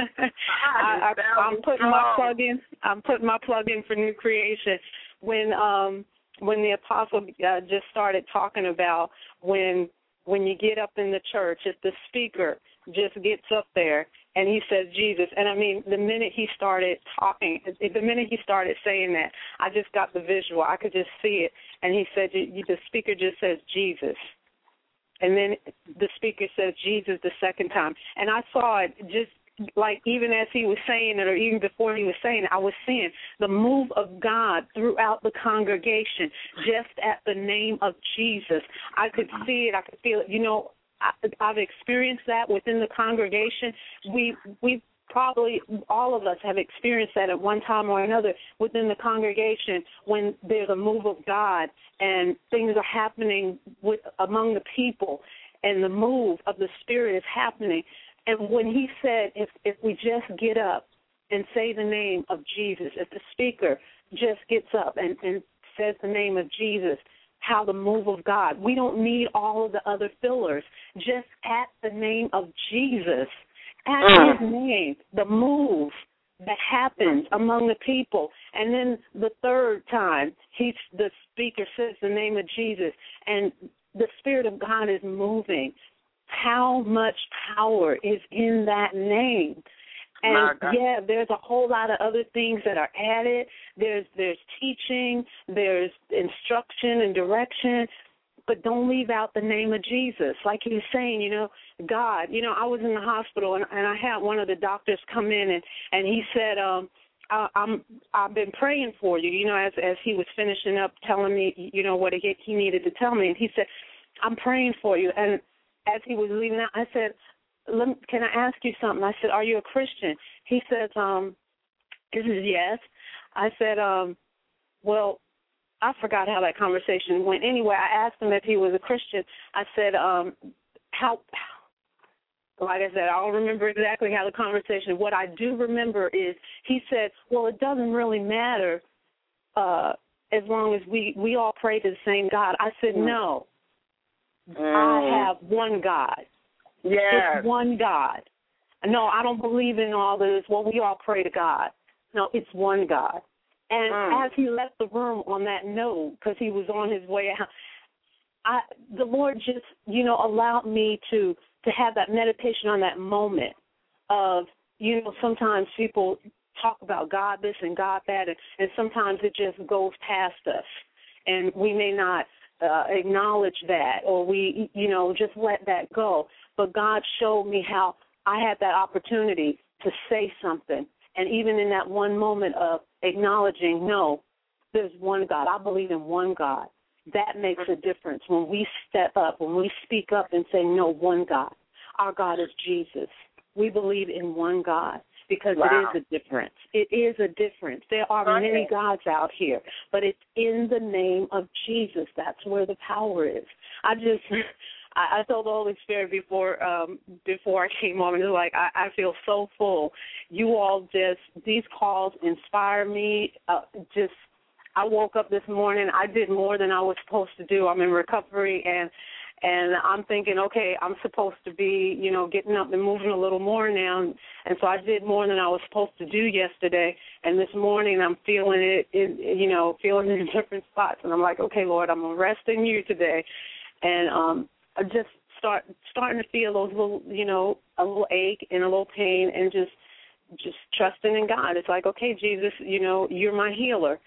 I'm putting my plug in. I'm putting my plug in for New Creation. When the apostle just started talking about when you get up in the church, if the speaker just gets up there and he says Jesus, and I mean the minute he started talking, the minute he started saying that, I just got the visual. I could just see it, and he said the speaker just says Jesus. And then the speaker says Jesus the second time. And I saw it just like even as he was saying it or even before he was saying it, I was seeing the move of God throughout the congregation just at the name of Jesus. I could see it. I could feel it. You know, I've experienced that within the congregation. We've probably all of us have experienced that at one time or another within the congregation when there's a move of God and things are happening among the people and the move of the Spirit is happening. And when he said if we just get up and say the name of Jesus, if the speaker just gets up and says the name of Jesus, how the move of God, we don't need all of the other fillers, just at the name of Jesus. At his name, the move that happens among the people. And then the third time, the speaker says the name of Jesus, and the Spirit of God is moving. How much power is in that name? And, yeah, there's a whole lot of other things that are added. There's teaching, there's instruction and direction, but don't leave out the name of Jesus. Like he was saying, you know, God, you know, I was in the hospital and I had one of the doctors come in and he said, I've been praying for you, you know, as he was finishing up telling me, you know, what he needed to tell me. And he said, I'm praying for you. And as he was leaving out, I said, can I ask you something? I said, are you a Christian? He says, this is yes. I said, well, I forgot how that conversation went. Anyway, I asked him if he was a Christian. I said, like I said, I don't remember exactly how the conversation. What I do remember is he said, well, it doesn't really matter as long as we all pray to the same God. I said, no. I have one God. Yeah. It's one God. No, I don't believe in all this. Well, we all pray to God. No, it's one God. And as he left the room on that note, because he was on his way out, the Lord just, you know, allowed me to have that meditation on that moment of, you know, sometimes people talk about God this and God that, and sometimes it just goes past us, and we may not acknowledge that, or we, you know, just let that go. But God showed me how I had that opportunity to say something. And even in that one moment of acknowledging, no, there's one God. I believe in one God. That makes a difference when we step up, when we speak up and say, no, one God. Our God is Jesus. We believe in one God because it is a difference. It is a difference. There are many gods out here, but it's in the name of Jesus. That's where the power is. I told the Holy Spirit before I came on, and it was like, I feel so full. You all these calls inspire me. I woke up this morning. I did more than I was supposed to do. I'm in recovery, and I'm thinking, okay, I'm supposed to be, you know, getting up and moving a little more now. And so I did more than I was supposed to do yesterday. And this morning I'm feeling it, feeling it in different spots. And I'm like, okay, Lord, I'm going to rest in you today. And I just starting to feel those little, you know, a little ache and a little pain, and just trusting in God. It's like, okay, Jesus, you know, you're my healer.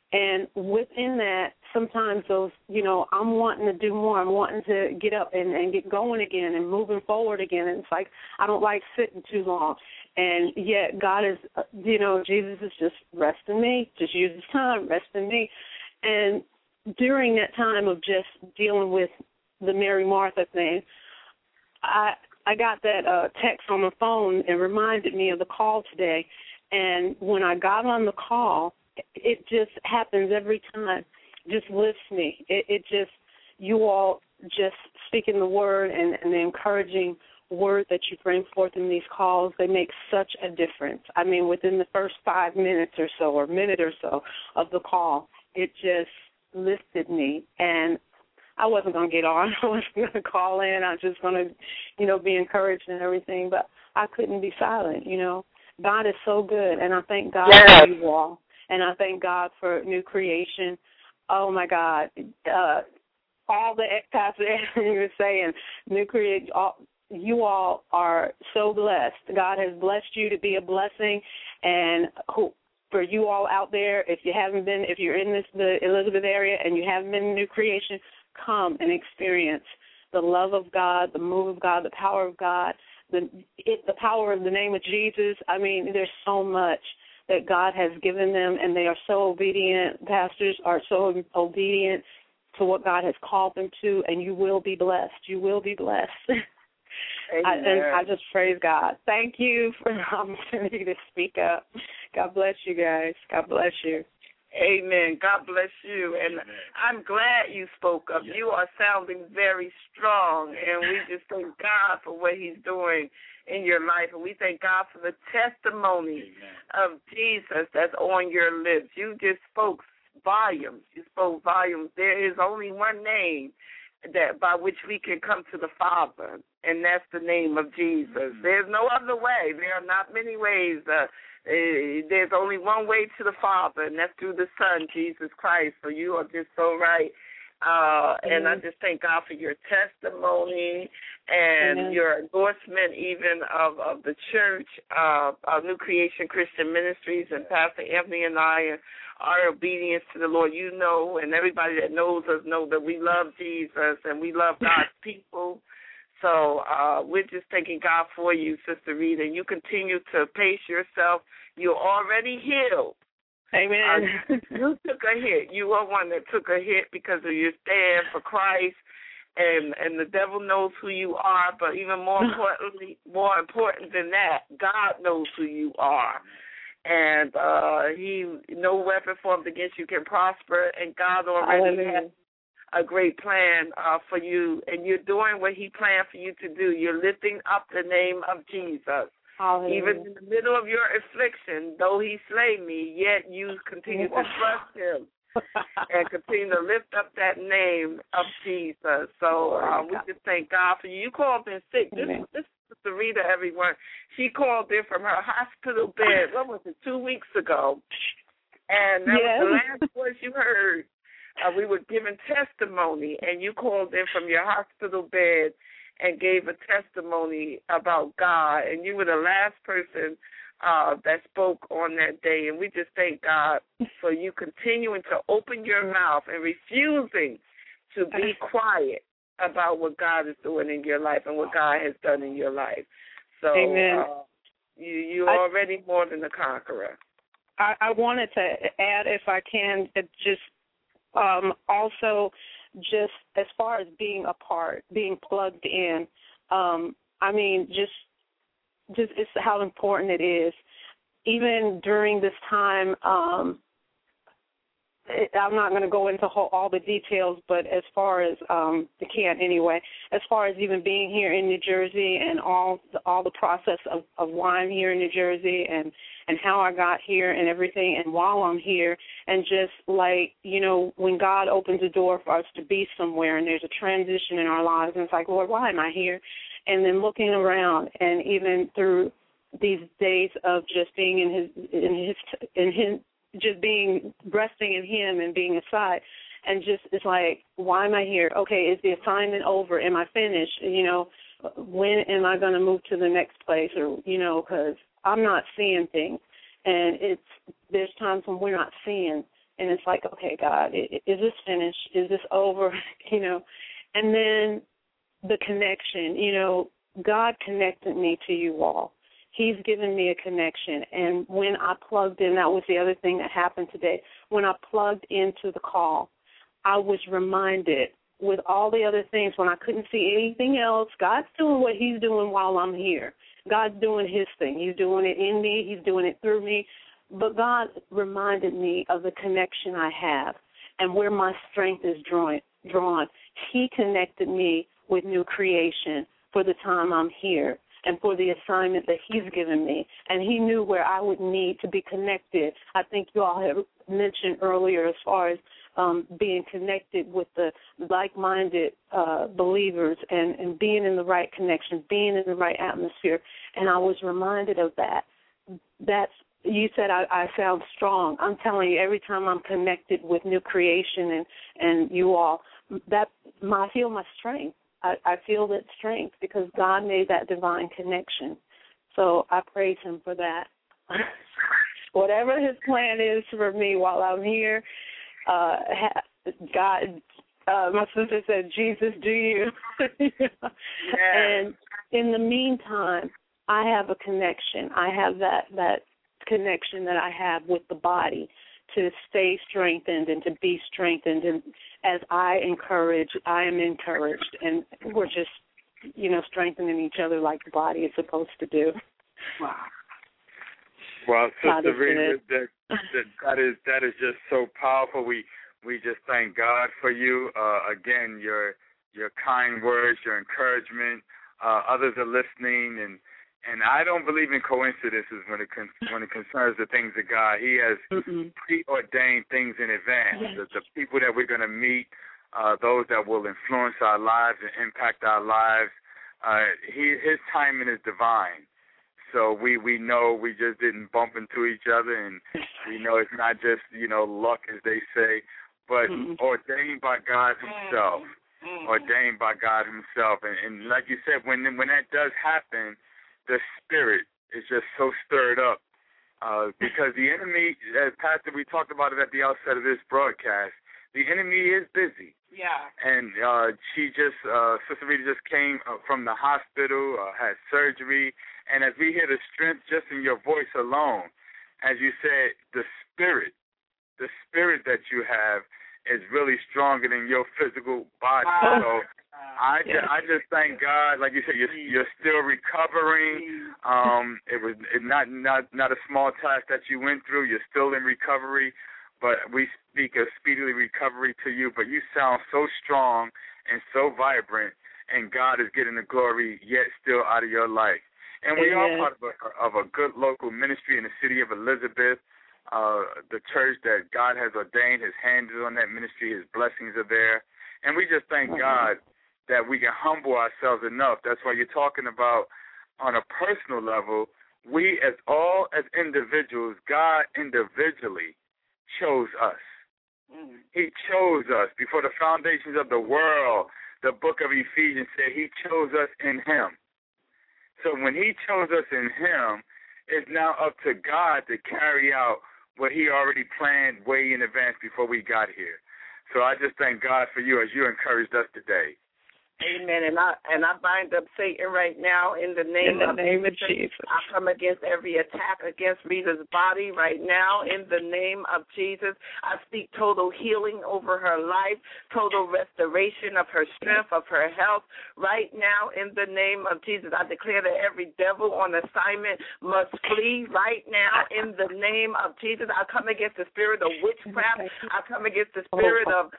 And within that, sometimes those, I'm wanting to do more. I'm wanting to get up and get going again and moving forward again. And it's like I don't like sitting too long. And yet God is, Jesus is just resting me, just use his time, resting me. And during that time of just dealing with the Mary Martha thing, I got that text on my phone and reminded me of the call today. And when I got on the call, it just happens every time. Just lifts me. It just, you all just speaking the word and the encouraging word that you bring forth in these calls, they make such a difference. I mean, within the first 5 minutes or so, or minute or so of the call, it just lifted me. And I wasn't going to get on. I wasn't going to call in. I was just going to, be encouraged and everything. But I couldn't be silent, God is so good, and I thank God for you all. And I thank God for New Creation. Oh, my God. All the Pastor Anthony was saying, New Creation, you all are so blessed. God has blessed you to be a blessing. And for you all out there, if you're in the Elizabeth area and you haven't been in New Creation, come and experience the love of God, the move of God, the power of God, the power of the name of Jesus. I mean, there's so much that God has given them, and they are so obedient. Pastors are so obedient to what God has called them to, and you will be blessed. You will be blessed. I just praise God. Thank you for the opportunity to speak up. God bless you guys. God bless you. Amen. God bless you. And I'm glad you spoke up. You are sounding very strong, and we just thank God for what he's doing in your life. And we thank God for the testimony of Jesus that's on your lips. You just spoke volumes. You spoke volumes. There is only one name that by which we can come to the Father, and that's the name of Jesus. There's no other way. There are not many ways. There's only one way to the Father, and that's through the Son, Jesus Christ. So you are just so right. And I just thank God for your testimony and your endorsement even of the church, of New Creation Christian Ministries, and Pastor Anthony and I, and our obedience to the Lord. You know, and everybody that knows us know that we love Jesus and we love God's people. So we're just thanking God for you, Sister Rita. You continue to pace yourself. You're already healed. Amen. You took a hit. You are one that took a hit because of your stand for Christ, and the devil knows who you are. But even more important than that, God knows who you are. And no weapon formed against you can prosper, and God already has a great plan for you, and you're doing what he planned for you to do. You're lifting up the name of Jesus. Hallelujah. Even in the middle of your affliction, though he slay me, yet you continue to trust him and continue to lift up that name of Jesus. So we just thank God for you. You called in sick. This is Sister Rita, everyone. She called in from her hospital bed, 2 weeks ago? And that was the last voice you heard. We were giving testimony, and you called in from your hospital bed and gave a testimony about God, and you were the last person that spoke on that day, and we just thank God for you continuing to open your mouth and refusing to be quiet about what God is doing in your life and what God has done in your life. So you're already more than a conqueror. I wanted to add, if I can, just also just as far as being a part, being plugged in, I mean, just it's how important it is. Even during this time, I'm not going to go into all the details, but as far as I can't anyway, as far as even being here in New Jersey and all the process of why I'm here in New Jersey and how I got here and everything, and while I'm here, and just like, when God opens a door for us to be somewhere and there's a transition in our lives, and it's like, Lord, why am I here? And then looking around, and even through these days of just being in his just being resting in him and being aside, and just it's like, why am I here? Okay, is the assignment over? Am I finished? When am I going to move to the next place? Or because I'm not seeing things, and there's times when we're not seeing and it's like, okay, God, is this finished? Is this over? You know, and then the connection, you know, God connected me to you all. He's given me a connection. And when I plugged in, that was the other thing that happened today. When I plugged into the call, I was reminded with all the other things, when I couldn't see anything else, God's doing what he's doing while I'm here. God's doing his thing. He's doing it in me. He's doing it through me. But God reminded me of the connection I have and where my strength is drawn. He connected me with new creation for the time I'm here and for the assignment that he's given me. And he knew where I would need to be connected. I think you all have mentioned earlier as far as being connected with the like-minded believers and being in the right connection, being in the right atmosphere. And I was reminded of that. You said I sound strong. I'm telling you, every time I'm connected with new creation and you all, I feel my strength. I feel that strength because God made that divine connection. So I praise him for that. Whatever his plan is for me while I'm here, God, my sister said, Jesus, do you? And in the meantime, I have a connection. I have that connection that I have with the body to stay strengthened and to be strengthened. And as I am encouraged, and we're just, you know, strengthening each other like the body is supposed to do. Wow. Well, Sister Rita, that is just so powerful. We just thank God for you. Again, your kind words, your encouragement. Others are listening, and I don't believe in coincidences when it concerns the things of God. He has preordained things in advance. Yes. The people that we're going to meet, those that will influence our lives and impact our lives, his timing is divine. So we know we just didn't bump into each other, and we know it's not just, you know, luck, as they say, but ordained by God himself. Ordained by God himself. And like you said, when that does happen, the spirit is just so stirred up because the enemy, as Pastor, we talked about it at the outset of this broadcast, the enemy is busy. Yeah. And Sister Rita just came from the hospital, had surgery, and as we hear the strength just in your voice alone, as you said, the spirit that you have is really stronger than your physical body. So I just thank God. Like you said, you're still recovering. It was not a small task that you went through. You're still in recovery, but we speak of speedily recovery to you. But you sound so strong and so vibrant, and God is getting the glory yet still out of your life. And we are part of a good local ministry in the city of Elizabeth. The church that God has ordained, his hand is on that ministry, his blessings are there. And we just thank God that we can humble ourselves enough. That's why you're talking about on a personal level, we as individuals, God individually chose us. He chose us before the foundations of the world. The book of Ephesians said he chose us in him. So when he chose us in him, it's now up to God to carry out what he already planned way in advance before we got here. So I just thank God for you as you encouraged us today. Amen. And I bind up Satan right now in the name of Jesus. I come against every attack against Rita's body right now in the name of Jesus. I speak total healing over her life, total restoration of her strength, of her health right now in the name of Jesus. I declare that every devil on assignment must flee right now in the name of Jesus. I come against the spirit of witchcraft. I come against the spirit of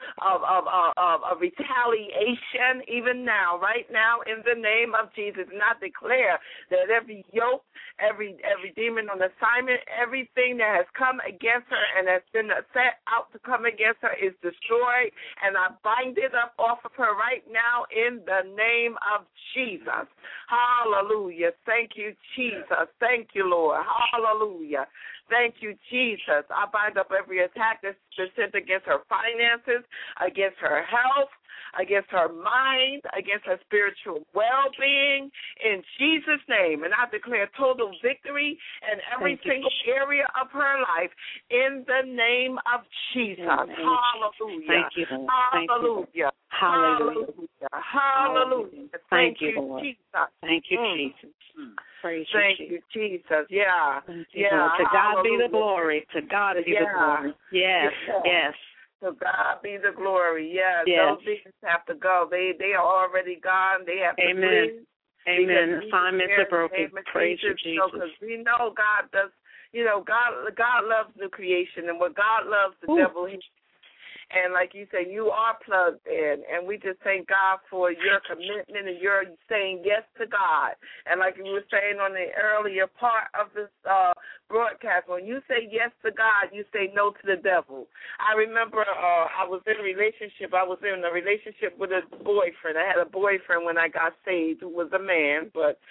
retaliation even now, right now, in the name of Jesus. And I declare that every yoke, every demon on assignment, everything that has come against her and has been set out to come against her is destroyed, and I bind it up off of her right now in the name of Jesus. Hallelujah. Thank you, Jesus. Thank you, Lord. Hallelujah. Thank you, Jesus. I bind up every attack that's been sent against her finances, against her health, against her mind, against her spiritual well-being, in Jesus' name. And I declare total victory in every single area of her life in the name of Jesus. Hallelujah. Thank you, Lord. Hallelujah. Hallelujah. Hallelujah. Thank you, Lord. Jesus. Thank you, Jesus. Praise Thank you, you, Jesus. Yeah. Thank you, Yeah. Lord. To God be the Hallelujah. glory. To God be the glory. Yes, yes. To God be the glory. Yes. Yes. Those demons have to go. They are already gone. They have to Amen. flee. Amen. Assignments are broken. Praise you, Jesus. Because we know God does. God loves new creation, and what God loves, the devil hates. And like you said, you are plugged in, and we just thank God for your commitment and your saying yes to God. And like you were saying on the earlier part of this broadcast, when you say yes to God, you say no to the devil. I remember I was in a relationship. I was in a relationship with a boyfriend. I had a boyfriend when I got saved who was a man, but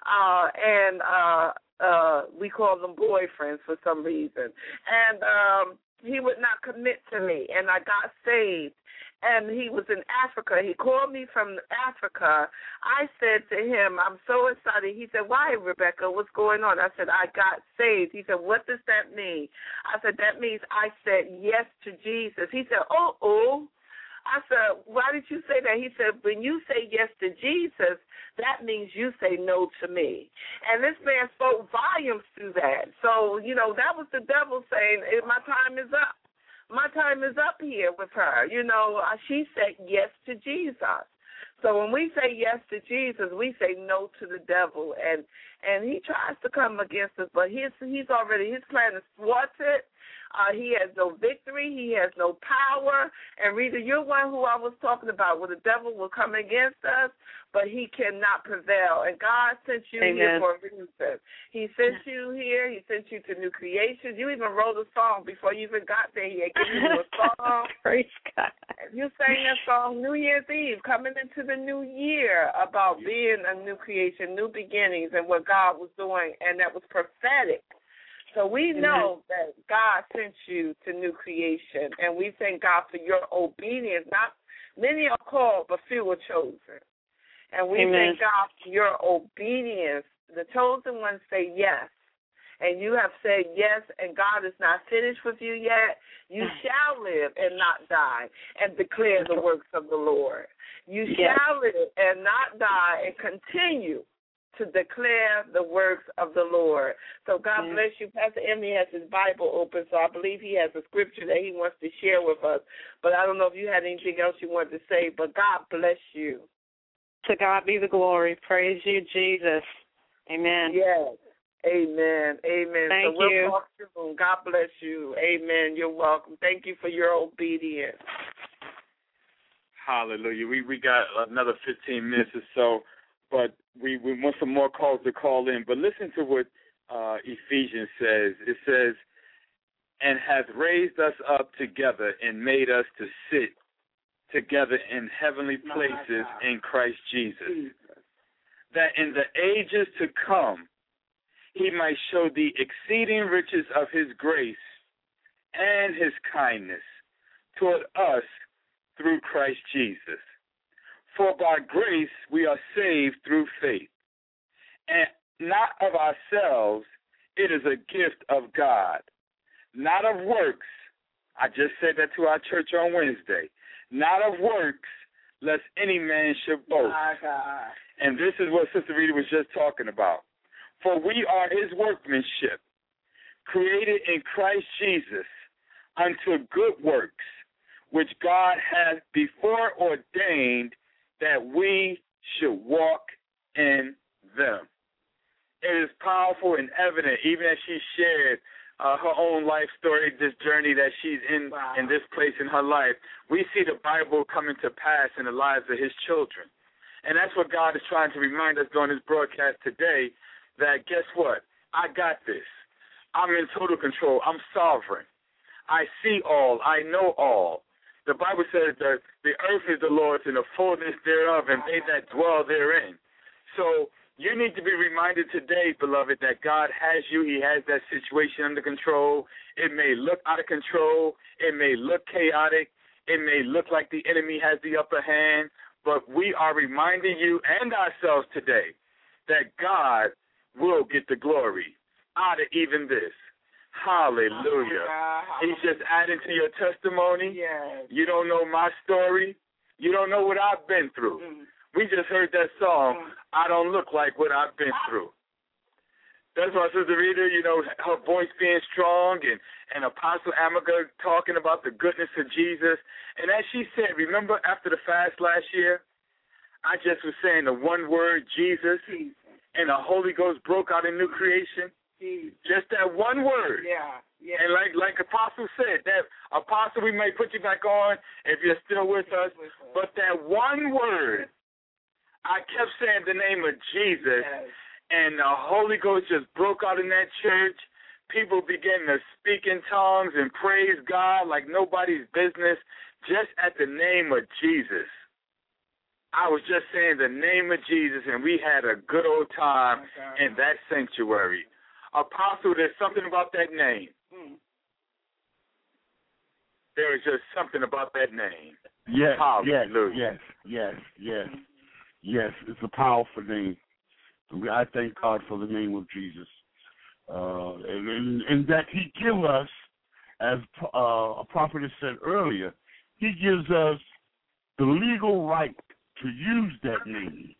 we called them boyfriends for some reason. And he would not commit to me, and I got saved. And he was in Africa. He called me from Africa. I said to him, I'm so excited. He said, why, Rebecca? What's going on? I said, I got saved. He said, what does that mean? I said, that means I said yes to Jesus. He said, oh. I said, why did you say that? He said, when you say yes to Jesus, that means you say no to me. And this man spoke volumes through that. So, that was the devil saying, my time is up. My time is up here with her. She said yes to Jesus. So when we say yes to Jesus, we say no to the devil. And he tries to come against us, but his plan is thwarted. He has no victory. He has no power. And Rita, you're one who I was talking about, where the devil will come against us, but he cannot prevail. And God sent you here for a reason. He sent you here. He sent you to New Creations. You even wrote a song before you even got there. He had given you a song. Praise God. You sang that song New Year's Eve, coming into the new year, about being a new creation, new beginnings, and what God was doing, and that was prophetic. So we know that God sent you to new creation, and we thank God for your obedience. Not many are called, but few are chosen. And we thank God for your obedience. The chosen ones say yes, and you have said yes, and God is not finished with you yet. You shall live and not die and declare the works of the Lord. You shall live and not die and continue to declare the works of the Lord. So God bless you. Pastor Emily has his Bible open, so I believe he has a scripture that he wants to share with us. But I don't know if you had anything else you wanted to say, but God bless you. To God be the glory. Praise you, Jesus. Amen. Yes. Amen. Amen. Thank so we'll you. talk soon. God bless you. Amen. You're welcome. Thank you for your obedience. Hallelujah. We got another 15 minutes or so, but we want some more calls to call in. But listen to what Ephesians says. It says, and hath raised us up together and made us to sit together in heavenly places in Christ Jesus, that in the ages to come he might show the exceeding riches of his grace and his kindness toward us through Christ Jesus. For by grace we are saved through faith, and not of ourselves, it is a gift of God, not of works. I just said that to our church on Wednesday. Not of works, lest any man should boast. And this is what Sister Rita was just talking about. For we are his workmanship, created in Christ Jesus unto good works, which God hath before ordained that we should walk in them. It is powerful and evident, even as she shared her own life story, this journey that she's in this place in her life. We see the Bible coming to pass in the lives of his children. And that's what God is trying to remind us during this broadcast today, that guess what? I got this. I'm in total control. I'm sovereign. I see all. I know all. The Bible says that the earth is the Lord's and the fullness thereof, and they that dwell therein. So you need to be reminded today, beloved, that God has you. He has that situation under control. It may look out of control. It may look chaotic. It may look like the enemy has the upper hand, but we are reminding you and ourselves today that God will get the glory out of even this. Hallelujah. He's just adding to your testimony. Yes. You don't know my story. You don't know what I've been through. We just heard that song, I Don't Look Like What I've Been Through. That's why Sister Rita, you know, her voice being strong and Apostle Amika talking about the goodness of Jesus. And as she said, remember after the fast last year, I just was saying the one word, Jesus, and the Holy Ghost broke out in new creation. Just that one word. Yeah. And like Apostle said, that Apostle, we may put you back on if you're still with us, but that one word, I kept saying the name of Jesus, and the Holy Ghost just broke out in that church. People began to speak in tongues and praise God like nobody's business just at the name of Jesus. I was just saying the name of Jesus, and we had a good old time in that sanctuary. Apostle, there's something about that name. There is just something about that name. Yes, Hallelujah. yes. It's a powerful name. I thank God for the name of Jesus, and that He gives us, as a prophet has said earlier, He gives us the legal right to use that name.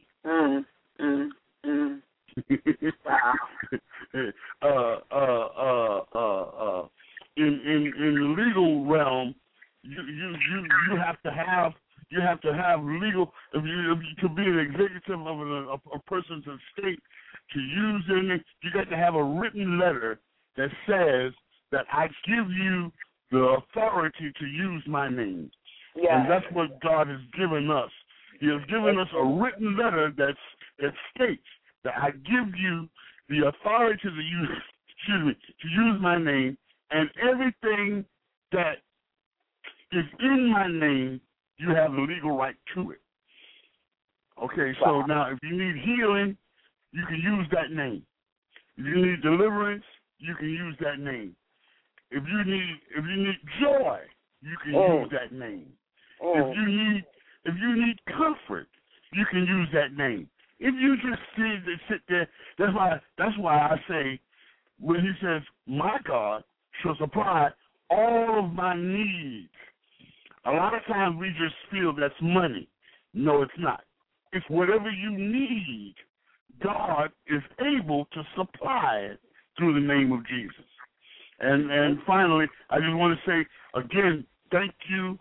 In the legal realm, you have to have legal. If you to be an executive of a person's estate, to use their name, you got to have a written letter that says that I give you the authority to use my name. Yes. And that's what God has given us. He has given us a written letter that states that I give you the authority to use my name, and everything that is in my name, you have the legal right to it. Okay, so now if you need healing, you can use that name. If you need deliverance, you can use that name. If you need joy, you can use that name. If you need comfort, you can use that name. If you just sit there, that's why I say when He says, "My God shall supply all of my needs." A lot of times we just feel that's money. No, it's not. It's whatever you need. God is able to supply it through the name of Jesus. And finally, I just want to say again, thank you,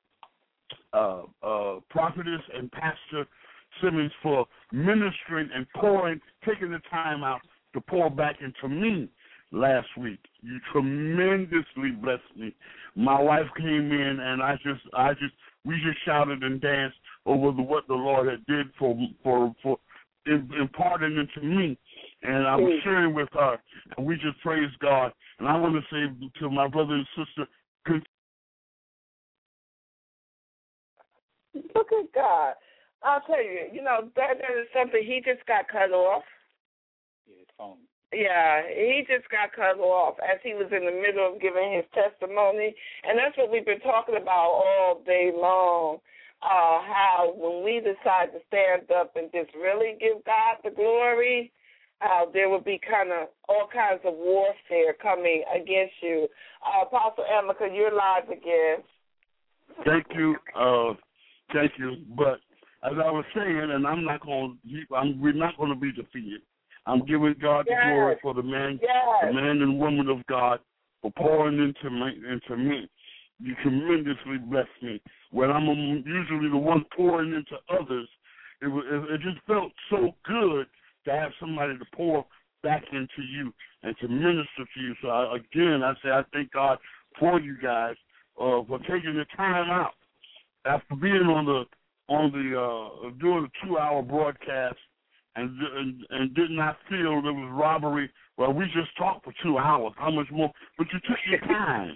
Prophetess and Pastor Simmons, for ministering and taking the time out to pour back into me last week. You tremendously blessed me. My wife came in, and we just shouted and danced over what the Lord had did for imparting into me, and I was sharing with her, and we just praise God. And I want to say to my brother and sister, look at God. I'll tell you, that is something. He just got cut off. Yeah, he just got cut off as he was in the middle of giving his testimony. And that's what we've been talking about all day long, how when we decide to stand up and just really give God the glory, there will be all kinds of warfare coming against you. Apostle Amika, you're live again. Thank you. But as I was saying, and we're not going to be defeated. I'm giving God the glory for the man and woman of God for pouring into me. You tremendously blessed me. When I'm usually the one pouring into others, it just felt so good to have somebody to pour back into you and to minister to you. So I thank God for you guys for taking the time out after being on doing a 2-hour broadcast. And did not feel there was robbery. Well, we just talked for 2 hours. How much more? But you took your time.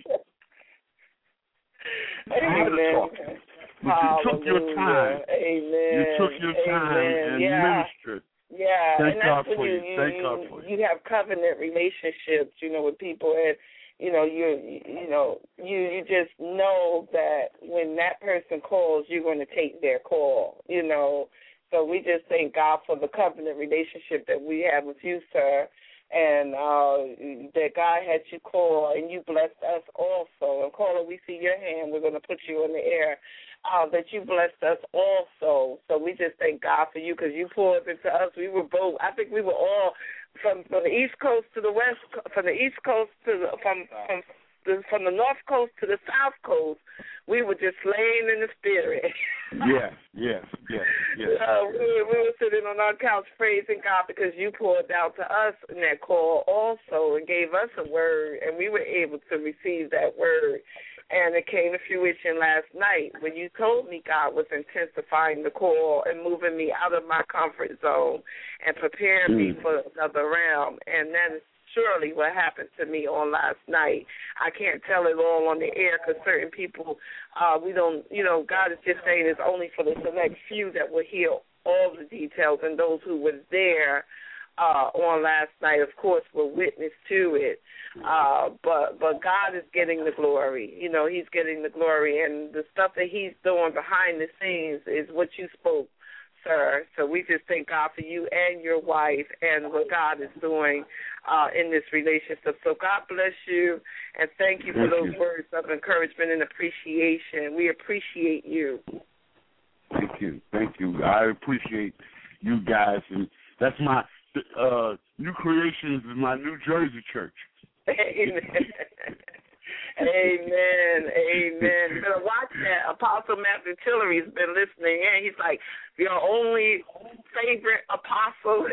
Amen. But you took your time. Amen. You took your time and ministered. Yeah. Thank God for you. Thank God for you. You have covenant relationships, with people, and you just know that when that person calls, you're going to take their call, So we just thank God for the covenant relationship that we have with you, sir, and that God had you call, and you blessed us also. And caller, we see your hand. We're going to put you in the air. That you blessed us also. So we just thank God for you because you poured into us. We were both. I think we were all from the East Coast to the West, from the East Coast to from the North Coast to the South Coast. We were just laying in the spirit. Yes. We were sitting on our couch praising God because you poured out to us in that call also and gave us a word, and we were able to receive that word. And it came to fruition last night when you told me God was intensifying the call and moving me out of my comfort zone and preparing me for another realm. And that is surely what happened to me on last night. I can't tell it all on the air because certain people, we don't, God is just saying it's only for the select few that will hear all the details, and those who were there on last night, of course, were witness to it. But God is getting the glory. He's getting the glory, and the stuff that he's doing behind the scenes is what you spoke, sir. So we just thank God for you and your wife and what God is doing in this relationship. So God bless you, and thank you for those words of encouragement and appreciation. We appreciate you. Thank you. I appreciate you guys, and that's my New Creations is my New Jersey church. Amen. Amen. You better watch that. Apostle Matthew Tillery's been listening, and he's like, your only favorite apostle.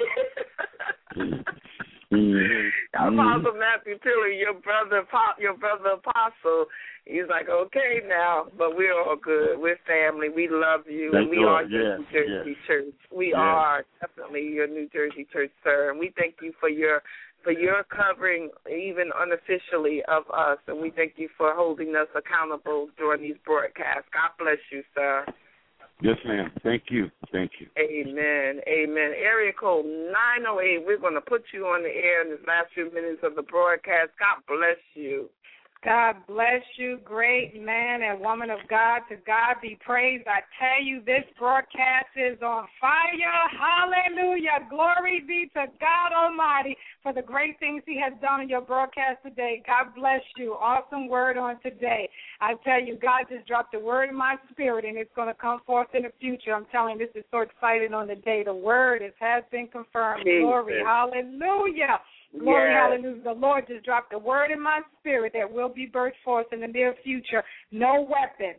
Apostle Matthew Tillery, your brother apostle. He's like, okay now, but we're all good. We're family. We love you, and we are your New Jersey church. We are definitely your New Jersey church, sir, and we thank you for your covering, even unofficially, of us, and we thank you for holding us accountable during these broadcasts. God bless you, sir. Yes, ma'am. Thank you. Amen. Area code 908, we're going to put you on the air in the last few minutes of the broadcast. God bless you. God bless you, great man and woman of God. To God be praised. I tell you, this broadcast is on fire. Hallelujah. Glory be to God Almighty for the great things he has done in your broadcast today. God bless you. Awesome word on today. I tell you, God just dropped a word in my spirit, and it's going to come forth in the future. I'm telling you, this is so exciting on the day. The word has been confirmed. Jesus. Glory. Hallelujah. Glory, hallelujah. The Lord just dropped a word in my spirit that will be birthed forth in the near future. No weapon.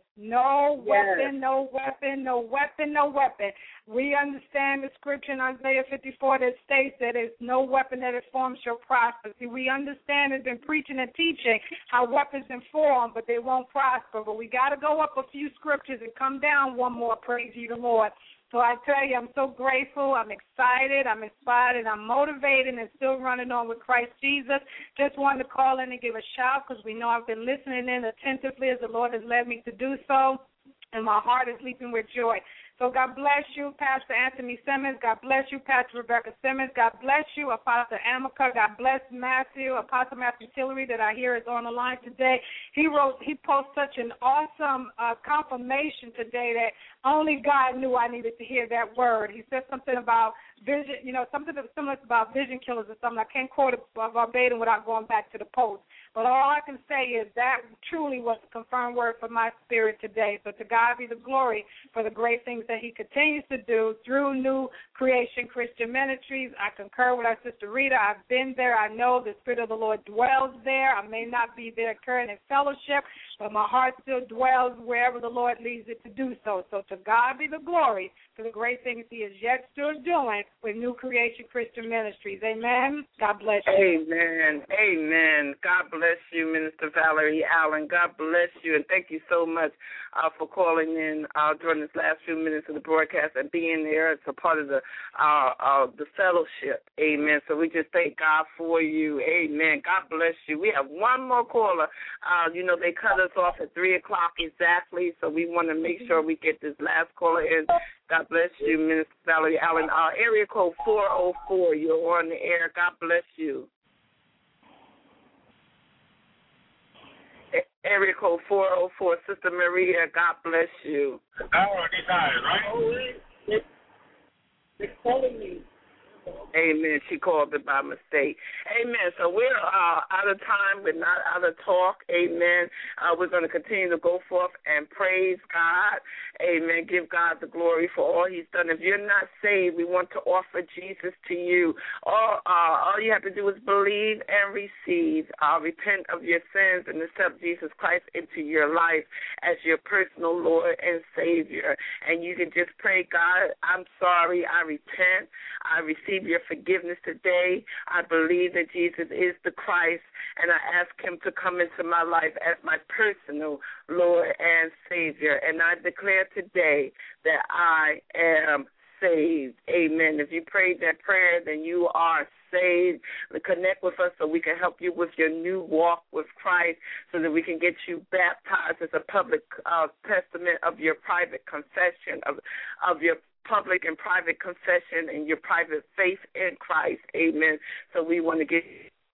We understand the scripture in Isaiah 54 that states that it's no weapon that is formed shall prosper. See, we understand it's been preaching and teaching how weapons are formed, but they won't prosper. But we got to go up a few scriptures and come down one more, praise you the Lord. So I tell you, I'm so grateful, I'm excited, I'm inspired, and I'm motivated and still running on with Christ Jesus. Just wanted to call in and give a shout because we know I've been listening in attentively as the Lord has led me to do so, and my heart is leaping with joy. So God bless you, Pastor Anthony Simmons. God bless you, Pastor Rebecca Simmons. God bless you, Apostle Amica. God bless Matthew, Apostle Matthew Tillery that I hear is on the line today. He posted such an awesome confirmation today that only God knew I needed to hear that word. He said something about vision, something similar about vision killers or something. I can't quote it verbatim without going back to the post. But all I can say is that truly was a confirmed word for my spirit today. So to God be the glory for the great things that he continues to do through New Creation Christian Ministries. I concur with our sister Rita. I've been there. I know the Spirit of the Lord dwells there. I may not be there currently in fellowship, but my heart still dwells wherever the Lord leads it to do so. So to God be the glory for the great things he is yet still doing with New Creation Christian Ministries. Amen. God bless you. Amen. God bless you, Minister Valerie Allen. God bless you, and thank you so much for calling in during this last few minutes of the broadcast and being there. It's a part of the fellowship. Amen. So we just thank God for you. Amen. God bless you. We have one more caller. They cut us off at 3 o'clock exactly, so we want to make sure we get this last caller in. God bless you, Minister Valerie Allen. Area code 404. You're on the air. God bless you. Area code 404, Sister Maria, God bless you. It's calling me. Amen. She called it by mistake. Amen. So we're out of time, but not out of talk. Amen. We're going to continue to go forth and praise God. Amen. Give God the glory for all he's done. If you're not saved, we want to offer Jesus to you. All you have to do is believe and receive. Repent of your sins and accept Jesus Christ into your life as your personal Lord and Savior. And you can just pray, God, I'm sorry. I repent. I receive your forgiveness today. I believe that Jesus is the Christ, and I ask him to come into my life as my personal Lord and Savior. And I declare today that I am saved. Amen. If you prayed that prayer, then you are saved. Connect with us so we can help you with your new walk with Christ, so that we can get you baptized as a public testament of your private confession, of your public and private confession and your private faith in Christ. Amen. So we want to get